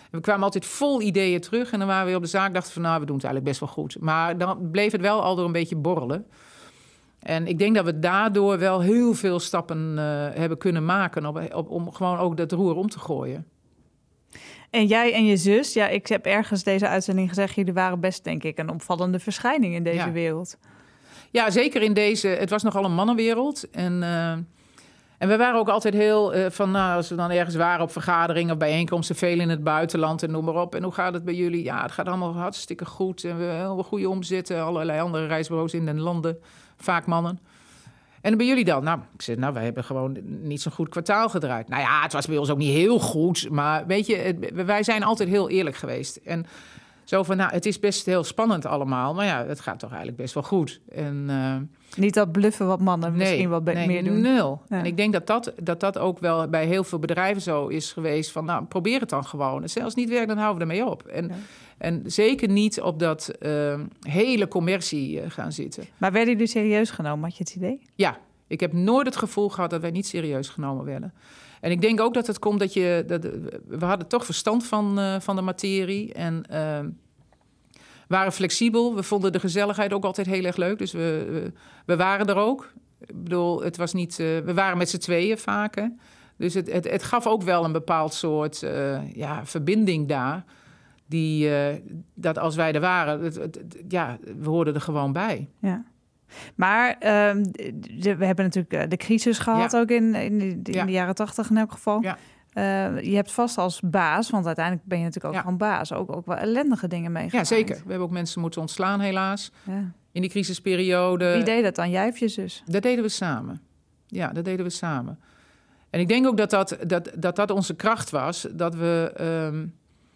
We kwamen altijd vol ideeën terug. En dan waren we weer op de zaak, dachten van, nou, we doen het eigenlijk best wel goed. Maar dan bleef het wel al door een beetje borrelen. En ik denk dat we daardoor wel heel veel stappen uh, hebben kunnen maken... Op, op, om gewoon ook dat roer om te gooien. En jij en je zus, ja, ik heb ergens deze uitzending gezegd... jullie waren best, denk ik, een opvallende verschijning in deze Ja. wereld. Ja, zeker in deze... Het was nogal een mannenwereld. En, uh, en we waren ook altijd heel uh, van... Nou, als we dan ergens waren op vergaderingen of bijeenkomsten... veel in het buitenland en noem maar op. En hoe gaat het bij jullie? Ja, het gaat allemaal hartstikke goed. En we hebben heel goede omzetten. Allerlei andere reisbureaus in de landen. Vaak mannen. En bij jullie dan? Nou, ik zeg, nou, wij hebben gewoon niet zo'n goed kwartaal gedraaid. Nou ja, het was bij ons ook niet heel goed. Maar weet je, het, wij zijn altijd heel eerlijk geweest. En zo van, nou, het is best heel spannend allemaal. Maar ja, het gaat toch eigenlijk best wel goed. En, uh, Niet dat bluffen wat mannen nee, misschien wat be- nee, meer doen. nul. Ja. En ik denk dat dat, dat dat ook wel bij heel veel bedrijven zo is geweest. Van, nou, probeer het dan gewoon. En als het niet werkt, dan houden we ermee op. En, Ja. en zeker niet op dat uh, hele commercie uh, gaan zitten. Maar werden jullie serieus genomen, had je het idee? Ja, ik heb nooit het gevoel gehad dat wij niet serieus genomen werden. En ik denk ook dat het komt dat je... Dat, we hadden toch verstand van, uh, van de materie en uh, waren flexibel. We vonden de gezelligheid ook altijd heel erg leuk. Dus we, we, we waren er ook. Ik bedoel, het was niet... Uh, we waren met z'n tweeën vaker. Dus het, het, het gaf ook wel een bepaald soort uh, ja, verbinding daar. Die, uh, dat als wij er waren, het, het, het, ja, we hoorden er gewoon bij. Ja. Maar uh, de, we hebben natuurlijk uh, de crisis gehad Ja. ook in, in, de, in Ja. de jaren tachtig in elk geval. Ja. Uh, je hebt vast als baas, want uiteindelijk ben je natuurlijk ook Ja. gewoon baas, ook, ook wel ellendige dingen Ja, meegemaakt. zeker. We hebben ook mensen moeten ontslaan, helaas. Ja. In die crisisperiode. Wie deed dat dan? Jij of je zus? Dat deden we samen. Ja, dat deden we samen. En ik denk ook dat dat, dat, dat, dat onze kracht was. Dat we, um,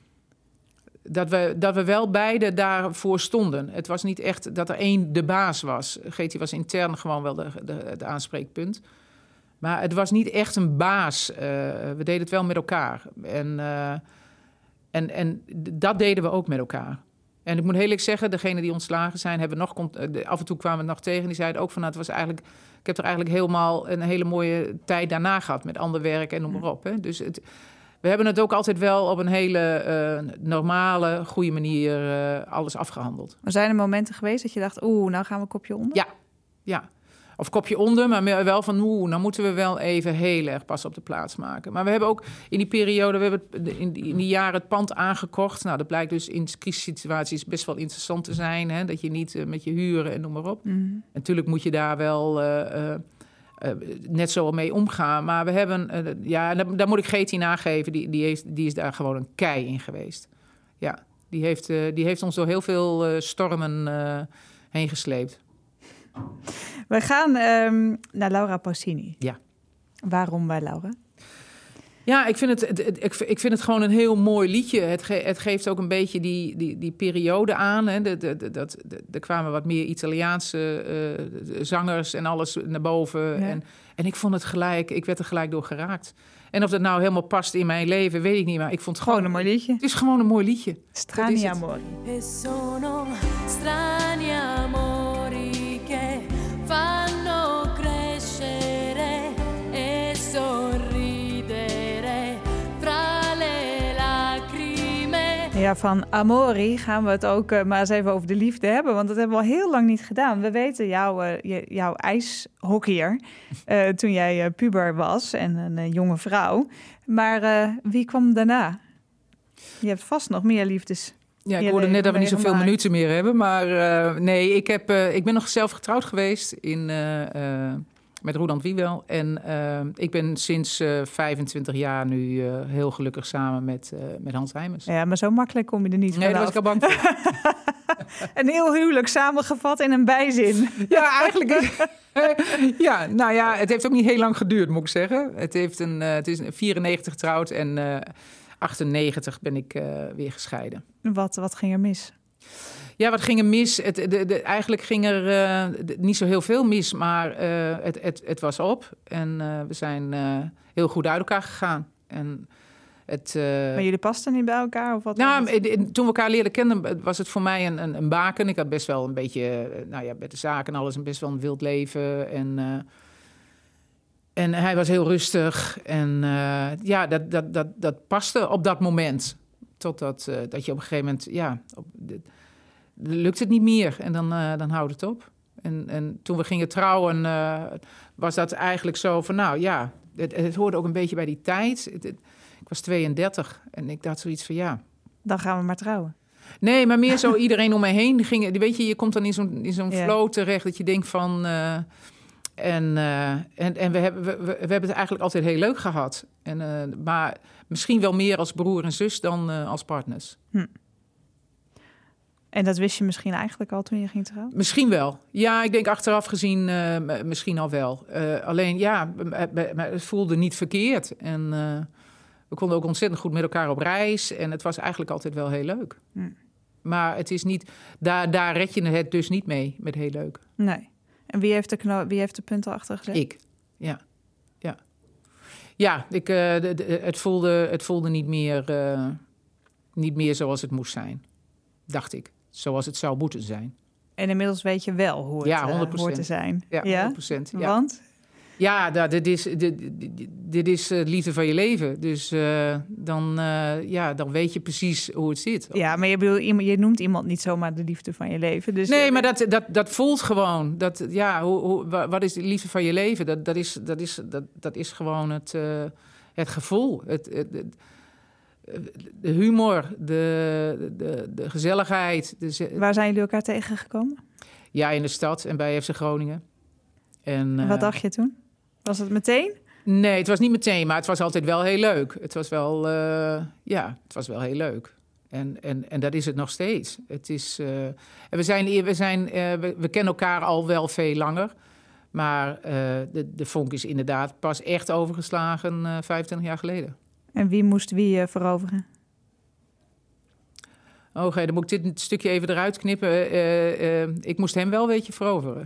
dat, we, dat we wel beide daarvoor stonden. Het was niet echt dat er één de baas was. G T was intern gewoon wel de, de, het aanspreekpunt. Maar het was niet echt een baas. Uh, we deden het wel met elkaar. En, uh, en, en dat deden we ook met elkaar. En ik moet heel eerlijk zeggen, degenen die ontslagen zijn, hebben nog cont- af en toe kwamen we nog tegen. Die zeiden ook van, nou, het was eigenlijk, ik heb er eigenlijk helemaal een hele mooie tijd daarna gehad met ander werk en noem maar op. Hè. Dus het, we hebben het ook altijd wel op een hele uh, normale, goede manier uh, alles afgehandeld. Maar zijn er momenten geweest dat je dacht, oeh, nou gaan we een kopje onder? Ja, ja. Of kopje onder, maar wel van, oeh, nou moeten we wel even heel erg pas op de plaats maken. Maar we hebben ook in die periode, we hebben in die, in die jaren het pand aangekocht. Nou, dat blijkt dus in crisissituaties best wel interessant te zijn. Hè? Dat je niet uh, met je huren en noem maar op. Mm. Natuurlijk moet je daar wel uh, uh, uh, net zo mee omgaan. Maar we hebben, uh, ja, daar, daar moet ik G T nageven, die, die, heeft, die is daar gewoon een kei in geweest. Ja, die heeft, uh, die heeft ons door heel veel uh, stormen uh, heen gesleept. We gaan um, naar Laura Pausini. Ja. Waarom bij Laura? Ja, ik vind het, het, het, ik, ik vind het gewoon een heel mooi liedje. Het, ge, het geeft ook een beetje die, die, die periode aan. Hè. De, de, de, dat, de, er kwamen wat meer Italiaanse uh, zangers en alles naar boven. Ja. En, en ik vond het gelijk, ik werd er gelijk door geraakt. En of dat nou helemaal past in mijn leven, weet ik niet. Maar ik vond het Gewoon gewoon, een mooi liedje. Het is gewoon een mooi liedje. Strani Dat is het. amori. E sono strani amori che fanno crescere e sorridere fra le lacrime. Ja, van Amori gaan we het ook uh, maar eens even over de liefde hebben. Want dat hebben we al heel lang niet gedaan. We weten jou, uh, je, jouw ijshockeyer uh, toen jij uh, puber was en een uh, jonge vrouw. Maar uh, wie kwam daarna? Je hebt vast nog meer liefdes. Ja, ik je hoorde net dat we niet leven zoveel meegemaakt. minuten meer hebben. Maar uh, nee, ik, heb, uh, ik ben nog zelf getrouwd geweest in, uh, uh, met Roeland Wiewel. En uh, ik ben sinds uh, vijfentwintig jaar nu uh, heel gelukkig samen met, uh, met Hans Heijmers. Ja, maar zo makkelijk kom je er niet Nee, daar vanaf. was ik al bang voor. Een heel huwelijk samengevat in een bijzin. Ja, eigenlijk. Ja, nou ja, het heeft ook niet heel lang geduurd, moet ik zeggen. Het, heeft een, uh, het is vierennegentig getrouwd en uh, achtennegentig ben ik uh, weer gescheiden. Wat, wat ging er mis? Ja, wat ging er mis? Het, de, de, eigenlijk ging er uh, de, niet zo heel veel mis, maar uh, het, het, het was op. En uh, we zijn uh, heel goed uit elkaar gegaan. En het, uh, Maar jullie pasten niet bij elkaar? Of wat nou, was het? in- in- toen we elkaar leerden kennen, was het voor mij een, een, een baken. Ik had best wel een beetje, uh, nou ja, met de zaken en alles, een best wel een wild leven. En, uh, en hij was heel rustig. En uh, ja, dat, dat, dat, dat paste op dat moment. Totdat uh, dat je op een gegeven moment, ja, op, de, de, lukt het niet meer. En dan, uh, dan houdt het op. En, en toen we gingen trouwen, uh, was dat eigenlijk zo van, nou ja, het, het hoorde ook een beetje bij die tijd. Het, het, ik was tweeëndertig en ik dacht zoiets van, ja. Dan gaan we maar trouwen. Nee, maar meer zo iedereen om me heen ging. Weet je, je komt dan in zo'n, in zo'n Ja. flow terecht dat je denkt van... Uh, en, uh, en, en we, hebben, we, we hebben het eigenlijk altijd heel leuk gehad. En, uh, maar misschien wel meer als broer en zus dan uh, als partners. Hm. En dat wist je misschien eigenlijk al toen je ging trouwen? Misschien wel. Ja, ik denk achteraf gezien uh, m- misschien al wel. Uh, alleen ja, m- m- het voelde niet verkeerd. En uh, we konden ook ontzettend goed met elkaar op reis. En het was eigenlijk altijd wel heel leuk. Hm. Maar het is niet, daar, daar red je het dus niet mee met heel leuk. Nee. En wie heeft de, kno- wie heeft de punten achter gezet? Ik, ja. Ja, ja ik, uh, de, de, het, voelde, het voelde niet meer, uh, niet meer zoals het moest zijn. Dacht ik. Zoals het zou moeten zijn. En inmiddels weet je wel hoe het Ja, uh, honderd procent. hoort te zijn. Ja, honderd procent. Ja. Want? Ja, da- dit is, dit, dit- dit is uh, liefde van je leven. Dus uh, dan, uh, ja, dan weet je precies hoe het zit. Ja, maar je, bedoel, iemand- je noemt iemand niet zomaar de liefde van je leven. Dus Nee, maar dat, dat, dat voelt gewoon. Dat, ja, hoe, hoe, wa- wat is de liefde van je leven? Dat, dat, is, dat, is, dat, dat is gewoon het, uh, het gevoel. Het, het, het- de humor, de, de, de gezelligheid. De, ze- Waar zijn jullie elkaar tegengekomen? ja, in de stad en bij F C Groningen. En, En uh, wat dacht je toen? Was het meteen? Nee, het was niet meteen, maar het was altijd wel heel leuk. Het was wel, uh, ja, het was wel heel leuk. En, en, en dat is het nog steeds. Het is, uh, en we, zijn, we, zijn, uh, we, we kennen elkaar al wel veel langer. Maar uh, de, de vonk is inderdaad pas echt overgeslagen uh, vijfentwintig jaar geleden. En wie moest wie uh, veroveren? Oh, okay, dan moet ik dit stukje even eruit knippen. Uh, uh, ik moest hem wel een beetje veroveren.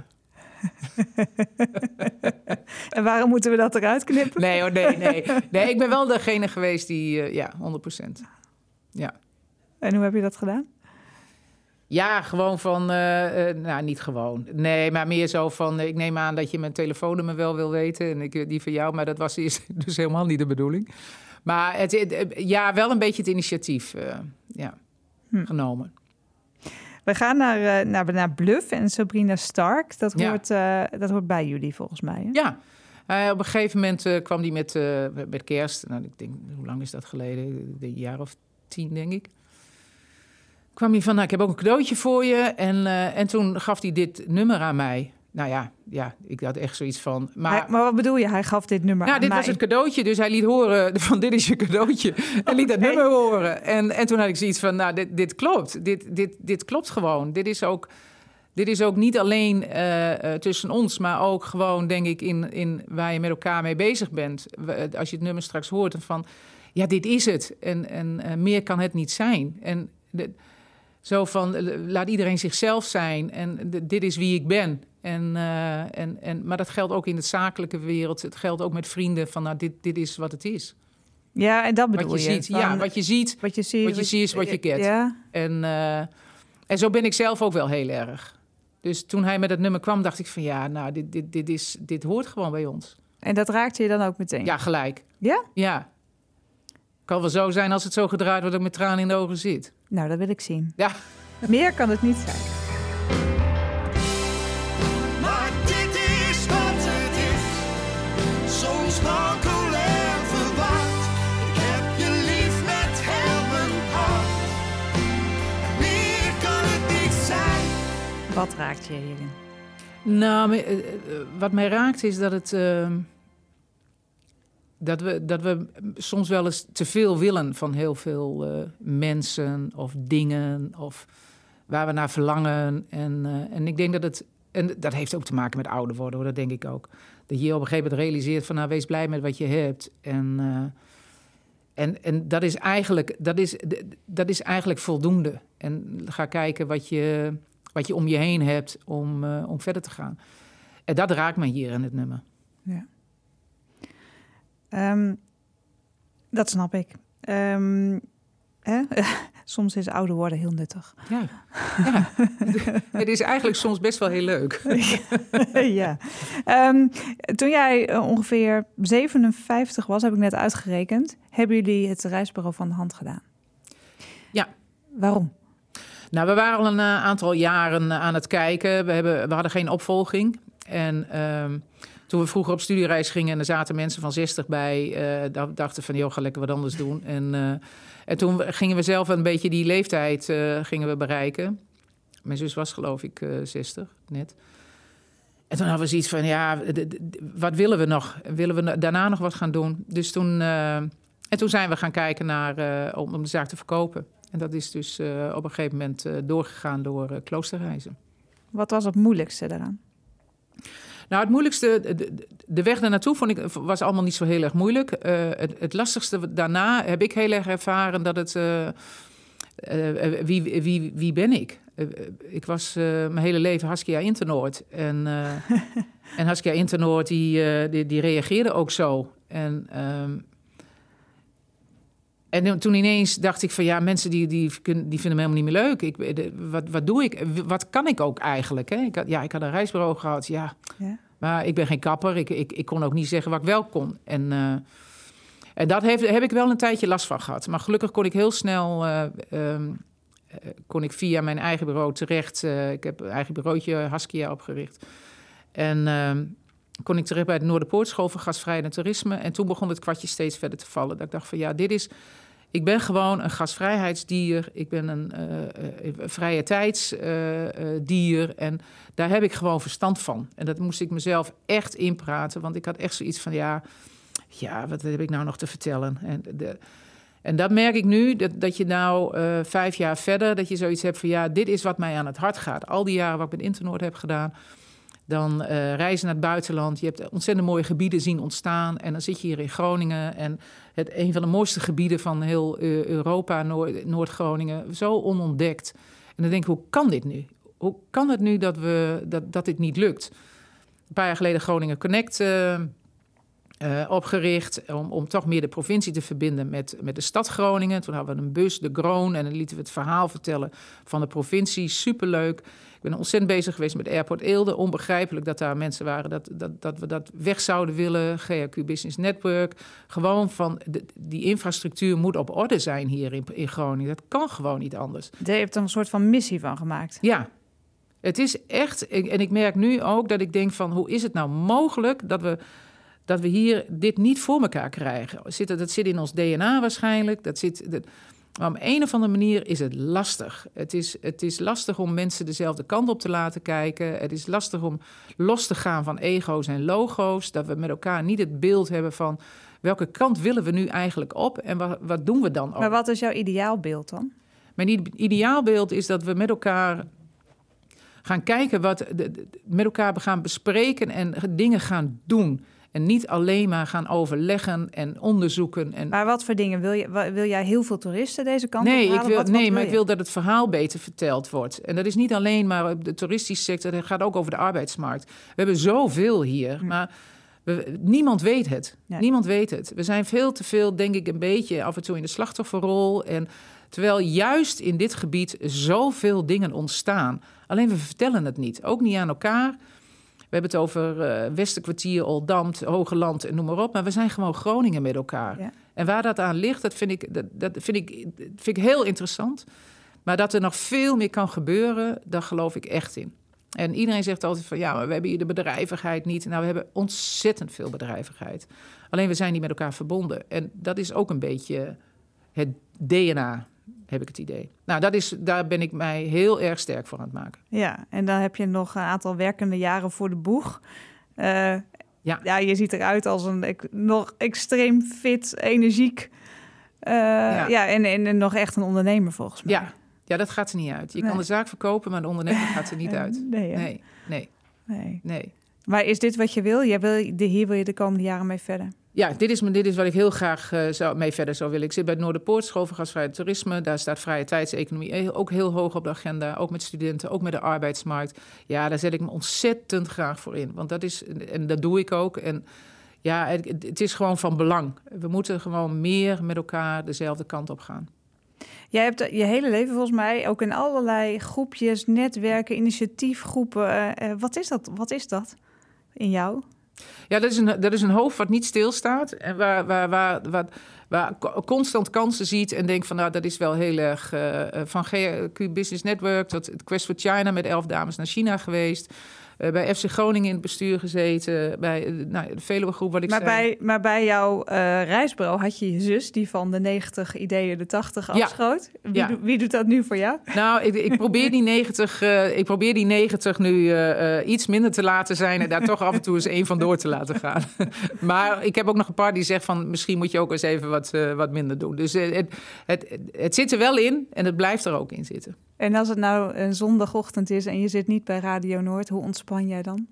En waarom moeten we dat eruit knippen? Nee, oh, nee, nee. Nee, ik ben wel degene geweest die... Uh, ja, honderd procent. Ja. En hoe heb je dat gedaan? Ja, gewoon van... Uh, uh, nou, niet gewoon. Nee, maar meer zo van... Uh, ik neem aan dat je mijn telefoonnummer wel wil weten. En ik, uh, die van jou. Maar dat was eerst dus helemaal niet de bedoeling. Maar het, uh, ja, wel een beetje het initiatief uh, ja, hm. genomen. We gaan naar, uh, naar, naar Bluff en Sabrina Stark. Dat hoort, Ja. uh, dat hoort bij jullie volgens mij. Hè? Ja. Uh, op een gegeven moment uh, kwam die met, uh, met kerst. Nou, ik denk, hoe lang is dat geleden? Een jaar of tien, denk ik. Kwam hij van, nou, ik heb ook een cadeautje voor je. En, uh, en toen gaf hij dit nummer aan mij. Nou ja, ja ik had echt zoiets van... Maar, hij, maar wat bedoel je? Hij gaf dit nummer nou, aan dit mij. was het cadeautje, dus hij liet horen van dit is je cadeautje. En liet dat Okay. nummer horen. En, en toen had ik zoiets van, nou, dit, dit klopt. Dit, dit, dit klopt gewoon. Dit is ook, dit is ook niet alleen uh, uh, tussen ons, maar ook gewoon, denk ik, in, in waar je met elkaar mee bezig bent. Als je het nummer straks hoort, en van, ja, dit is het. En, en uh, meer kan het niet zijn. En de, zo van, laat iedereen zichzelf zijn. En de, dit is wie ik ben. En, uh, en, en, maar dat geldt ook in de zakelijke wereld. Het geldt ook met vrienden. Van, nou, dit, dit is wat het is. Ja, en dat bedoel Wat je, je. ziet. Van, Ja, wat je ziet. Wat je ziet, Wat je ziet is wat je kent. Ja. En, uh, en zo ben ik zelf ook wel heel erg. Dus toen hij met dat nummer kwam, dacht ik van... ja, nou, dit, dit, dit, is, dit hoort gewoon bij ons. En dat raakte je dan ook meteen? Ja, gelijk. Ja? Ja. Kan wel zo zijn als het zo gedraaid wordt... dat ik met tranen in de ogen zit. Nou, dat wil ik zien. Ja. Meer kan het niet zijn. Maar dit is wat het is. Soms wankel en verward. Ik heb je lief met heel mijn hart. Meer kan het niet zijn. Wat raakt je hierin? Nou, me- eh, eh, wat mij raakt is dat het... uh, dat, we, dat we soms wel eens te veel willen van heel veel uh, mensen of dingen... of waar we naar verlangen. En, uh, en ik denk dat het... En dat heeft ook te maken met ouder worden, hoor, dat denk ik ook. Dat je je op een gegeven moment realiseert van... nou, wees blij met wat je hebt. En, uh, en, en dat, is eigenlijk, dat, is, dat is eigenlijk voldoende. En ga kijken wat je, wat je om je heen hebt om, uh, om verder te gaan. En dat raakt me hier in het nummer. Ja. Um, dat snap ik. Um, hè? Soms is ouder worden heel nuttig. Ja, ja. Het is eigenlijk soms best wel heel leuk. Ja. Um, toen jij uh, ongeveer zevenenvijftig was, heb ik net uitgerekend... hebben jullie het reisbureau van de hand gedaan. Waarom? Nou, we waren al een uh, aantal jaren aan het kijken. We, hebben, we hadden geen opvolging. En um, toen we vroeger op studiereis gingen en er zaten mensen van zestig bij, uh, dachten van, joh, ga lekker wat anders doen. En, uh, en toen gingen we zelf een beetje die leeftijd uh, gingen we bereiken. Mijn zus was geloof ik uh, zestig, net. En toen hadden we zoiets van, ja, d- d- wat willen we nog? Willen we daarna nog wat gaan doen? Dus toen, uh, en toen zijn we gaan kijken naar, uh, om, om de zaak te verkopen. En dat is dus uh, op een gegeven moment uh, doorgegaan door uh, Kloosterreizen. Wat was het moeilijkste daaraan? Nou, het moeilijkste, de, de weg daar naartoe vond ik, was allemaal niet zo heel erg moeilijk. Uh, het, het lastigste daarna heb ik heel erg ervaren dat het... Uh, uh, wie, wie, wie ben ik? Uh, ik was uh, mijn hele leven Haskia Internoord. En, uh, en Haskia Internoord, die, uh, die, die reageerde ook zo. En... Um, En toen ineens dacht ik van ja, mensen die, die, die vinden me helemaal niet meer leuk. Ik, de, wat, wat doe ik? Wat kan ik ook eigenlijk? Hè? Ik had, ja, ik had een reisbureau gehad, ja. ja. Maar ik ben geen kapper. Ik, ik, ik kon ook niet zeggen wat ik wel kon. En, uh, en dat heeft, heb ik wel een tijdje last van gehad. Maar gelukkig kon ik heel snel... Uh, um, kon ik via mijn eigen bureau terecht. Uh, ik heb een eigen bureautje Haskia opgericht. En... Uh, kon ik terecht bij de Noorderpoortschool voor gasvrij naturisme. En toen begon het kwartje steeds verder te vallen. Dat ik dacht van ja, dit is... Ik ben gewoon een gasvrijheidsdier. Ik ben een uh, uh, vrije tijdsdier. Uh, uh, en daar heb ik gewoon verstand van. En dat moest ik mezelf echt inpraten. Want ik had echt zoiets van ja... Ja, wat heb ik nou nog te vertellen? En, de, en dat merk ik nu, dat, dat je nou uh, vijf jaar verder... dat je zoiets hebt van ja, dit is wat mij aan het hart gaat. Al die jaren wat ik met Internoord heb gedaan... Dan uh, reizen naar het buitenland. Je hebt ontzettend mooie gebieden zien ontstaan. En dan zit je hier in Groningen. En het, een van de mooiste gebieden van heel uh, Europa, Noord, Noord-Groningen. Zo onontdekt. En dan denk ik, hoe kan dit nu? Hoe kan het nu dat, we, dat, dat dit niet lukt? Een paar jaar geleden Groningen Connect uh, uh, opgericht. Om, om toch meer de provincie te verbinden met, met de stad Groningen. Toen hadden we een bus, de Groen. En dan lieten we het verhaal vertellen van de provincie. Superleuk. Ik ben ontzettend bezig geweest met Airport Eelde. Onbegrijpelijk dat daar mensen waren dat, dat, dat we dat weg zouden willen. G H Q Business Network. Gewoon van, de, die infrastructuur moet op orde zijn hier in, in Groningen. Dat kan gewoon niet anders. Je hebt er een soort van missie van gemaakt. Ja, het is echt... En ik merk nu ook dat ik denk van... hoe is het nou mogelijk dat we, dat we hier dit niet voor elkaar krijgen? Dat zit in ons D N A waarschijnlijk. Dat zit... Dat, Maar op een of andere manier is het lastig. Het is, het is lastig om mensen dezelfde kant op te laten kijken. Het is lastig om los te gaan van ego's en logo's. Dat we met elkaar niet het beeld hebben van... welke kant willen we nu eigenlijk op en wat, wat doen we dan ook? Maar wat is jouw ideaalbeeld dan? Mijn ideaalbeeld is dat we met elkaar gaan kijken... wat de, de, met elkaar gaan bespreken en dingen gaan doen... En niet alleen maar gaan overleggen en onderzoeken. En... Maar wat voor dingen? Wil, je, wil jij heel veel toeristen deze kant nee, op halen? Ik wil, wat, nee, wat maar wil ik wil dat het verhaal beter verteld wordt. En dat is niet alleen maar op de toeristische sector. Het gaat ook over de arbeidsmarkt. We hebben zoveel hier, hm. maar we, niemand weet het. Nee. Niemand weet het. We zijn veel te veel, denk ik, een beetje af en toe in de slachtofferrol. En terwijl juist in dit gebied zoveel dingen ontstaan. Alleen we vertellen het niet. Ook niet aan elkaar. We hebben het over uh, Westerkwartier, Oldambt, Hogeland en noem maar op. Maar we zijn gewoon Groningen met elkaar. Ja. En waar dat aan ligt, dat vind ik, dat, dat vind ik, vind ik heel interessant. Maar dat er nog veel meer kan gebeuren, daar geloof ik echt in. En iedereen zegt altijd van, ja, maar we hebben hier de bedrijvigheid niet. Nou, we hebben ontzettend veel bedrijvigheid. Alleen we zijn niet met elkaar verbonden. En dat is ook een beetje het D N A, heb ik het idee. Nou, dat is, daar ben ik mij heel erg sterk voor aan het maken. Ja, en dan heb je nog een aantal werkende jaren voor de boeg. Uh, ja. ja, je ziet eruit als een ik, nog extreem fit, energiek. Uh, ja, ja en, en, en nog echt een ondernemer volgens mij. Ja, ja dat gaat er niet uit. Je nee. kan de zaak verkopen, maar de ondernemer gaat er niet uit. Nee, nee, nee, nee, nee. Maar is dit wat je wil? Jij wil hier wil je de komende jaren mee verder? Ja, dit is, dit is wat ik heel graag uh, zou, mee verder zou willen. Ik zit bij het Noorderpoortschool voor gasvrij toerisme. Daar staat vrije tijdseconomie ook heel hoog op de agenda. Ook met studenten, ook met de arbeidsmarkt. Ja, daar zet ik me ontzettend graag voor in. Want dat is, en dat doe ik ook. En ja, het, het is gewoon van belang. We moeten gewoon meer met elkaar dezelfde kant op gaan. Jij hebt je hele leven volgens mij ook in allerlei groepjes, netwerken, initiatiefgroepen. Uh, uh, wat is dat? Wat is dat in jou? Ja, dat is, een, dat is een hoofd wat niet stilstaat. En waar, waar, waar, waar, waar constant kansen ziet. En denkt van, nou, dat is wel heel erg... Uh, van G Q Business Network tot Quest for China met elf dames naar China geweest. Uh, bij F C Groningen in het bestuur gezeten. Bij uh, nou, de Veluwe Groep, wat ik maar zei. Bij, maar bij jouw uh, reisbureau had je je zus... die van de negentig ideeën de tachtig Ja. afschoot. Wie, Ja. do, wie doet dat nu voor jou? Nou, ik, ik, probeer die negentig, uh, ik probeer die negentig nu uh, uh, iets minder te laten zijn... en daar toch af en toe eens één van door te laten gaan. Maar ik heb ook nog een paar die zeggen van... misschien moet je ook eens even wat, uh, wat minder doen. Dus uh, het, het, het zit er wel in en het blijft er ook in zitten. En als het nou een zondagochtend is en je zit niet bij Radio Noord... hoe ontspan jij dan?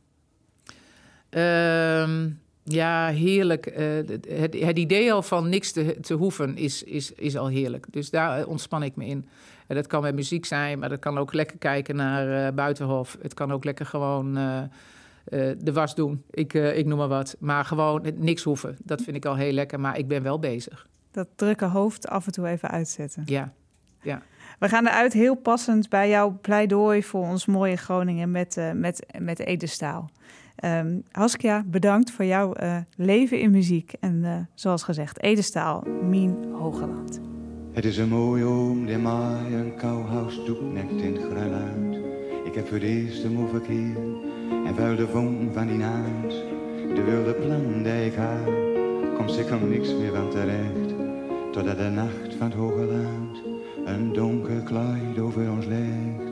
Uh, ja, heerlijk. Uh, het, het idee al van niks te, te hoeven is, is, is al heerlijk. Dus daar ontspan ik me in. En dat kan met muziek zijn, maar dat kan ook lekker kijken naar uh, Buitenhof. Het kan ook lekker gewoon uh, uh, de was doen. Ik, uh, ik noem maar wat. Maar gewoon niks hoeven. Dat vind ik al heel lekker, maar ik ben wel bezig. Dat drukke hoofd af en toe even uitzetten. Ja, ja. We gaan eruit heel passend bij jouw pleidooi voor ons mooie Groningen met, uh, met, met Edestaal. Um, Haskia, bedankt voor jouw uh, leven in muziek. En uh, zoals gezegd, Edestaal, Mien Hogeland. Het is een mooie oom die mij een kouhuis doet net in het gruiluid. Ik heb voor het eerst hem overkeerd en vuil de vonk van die naad. De wilde plan die ik had, komt zeker niks meer van terecht. Totdat de nacht van het hoge land een donker kleid over ons legt.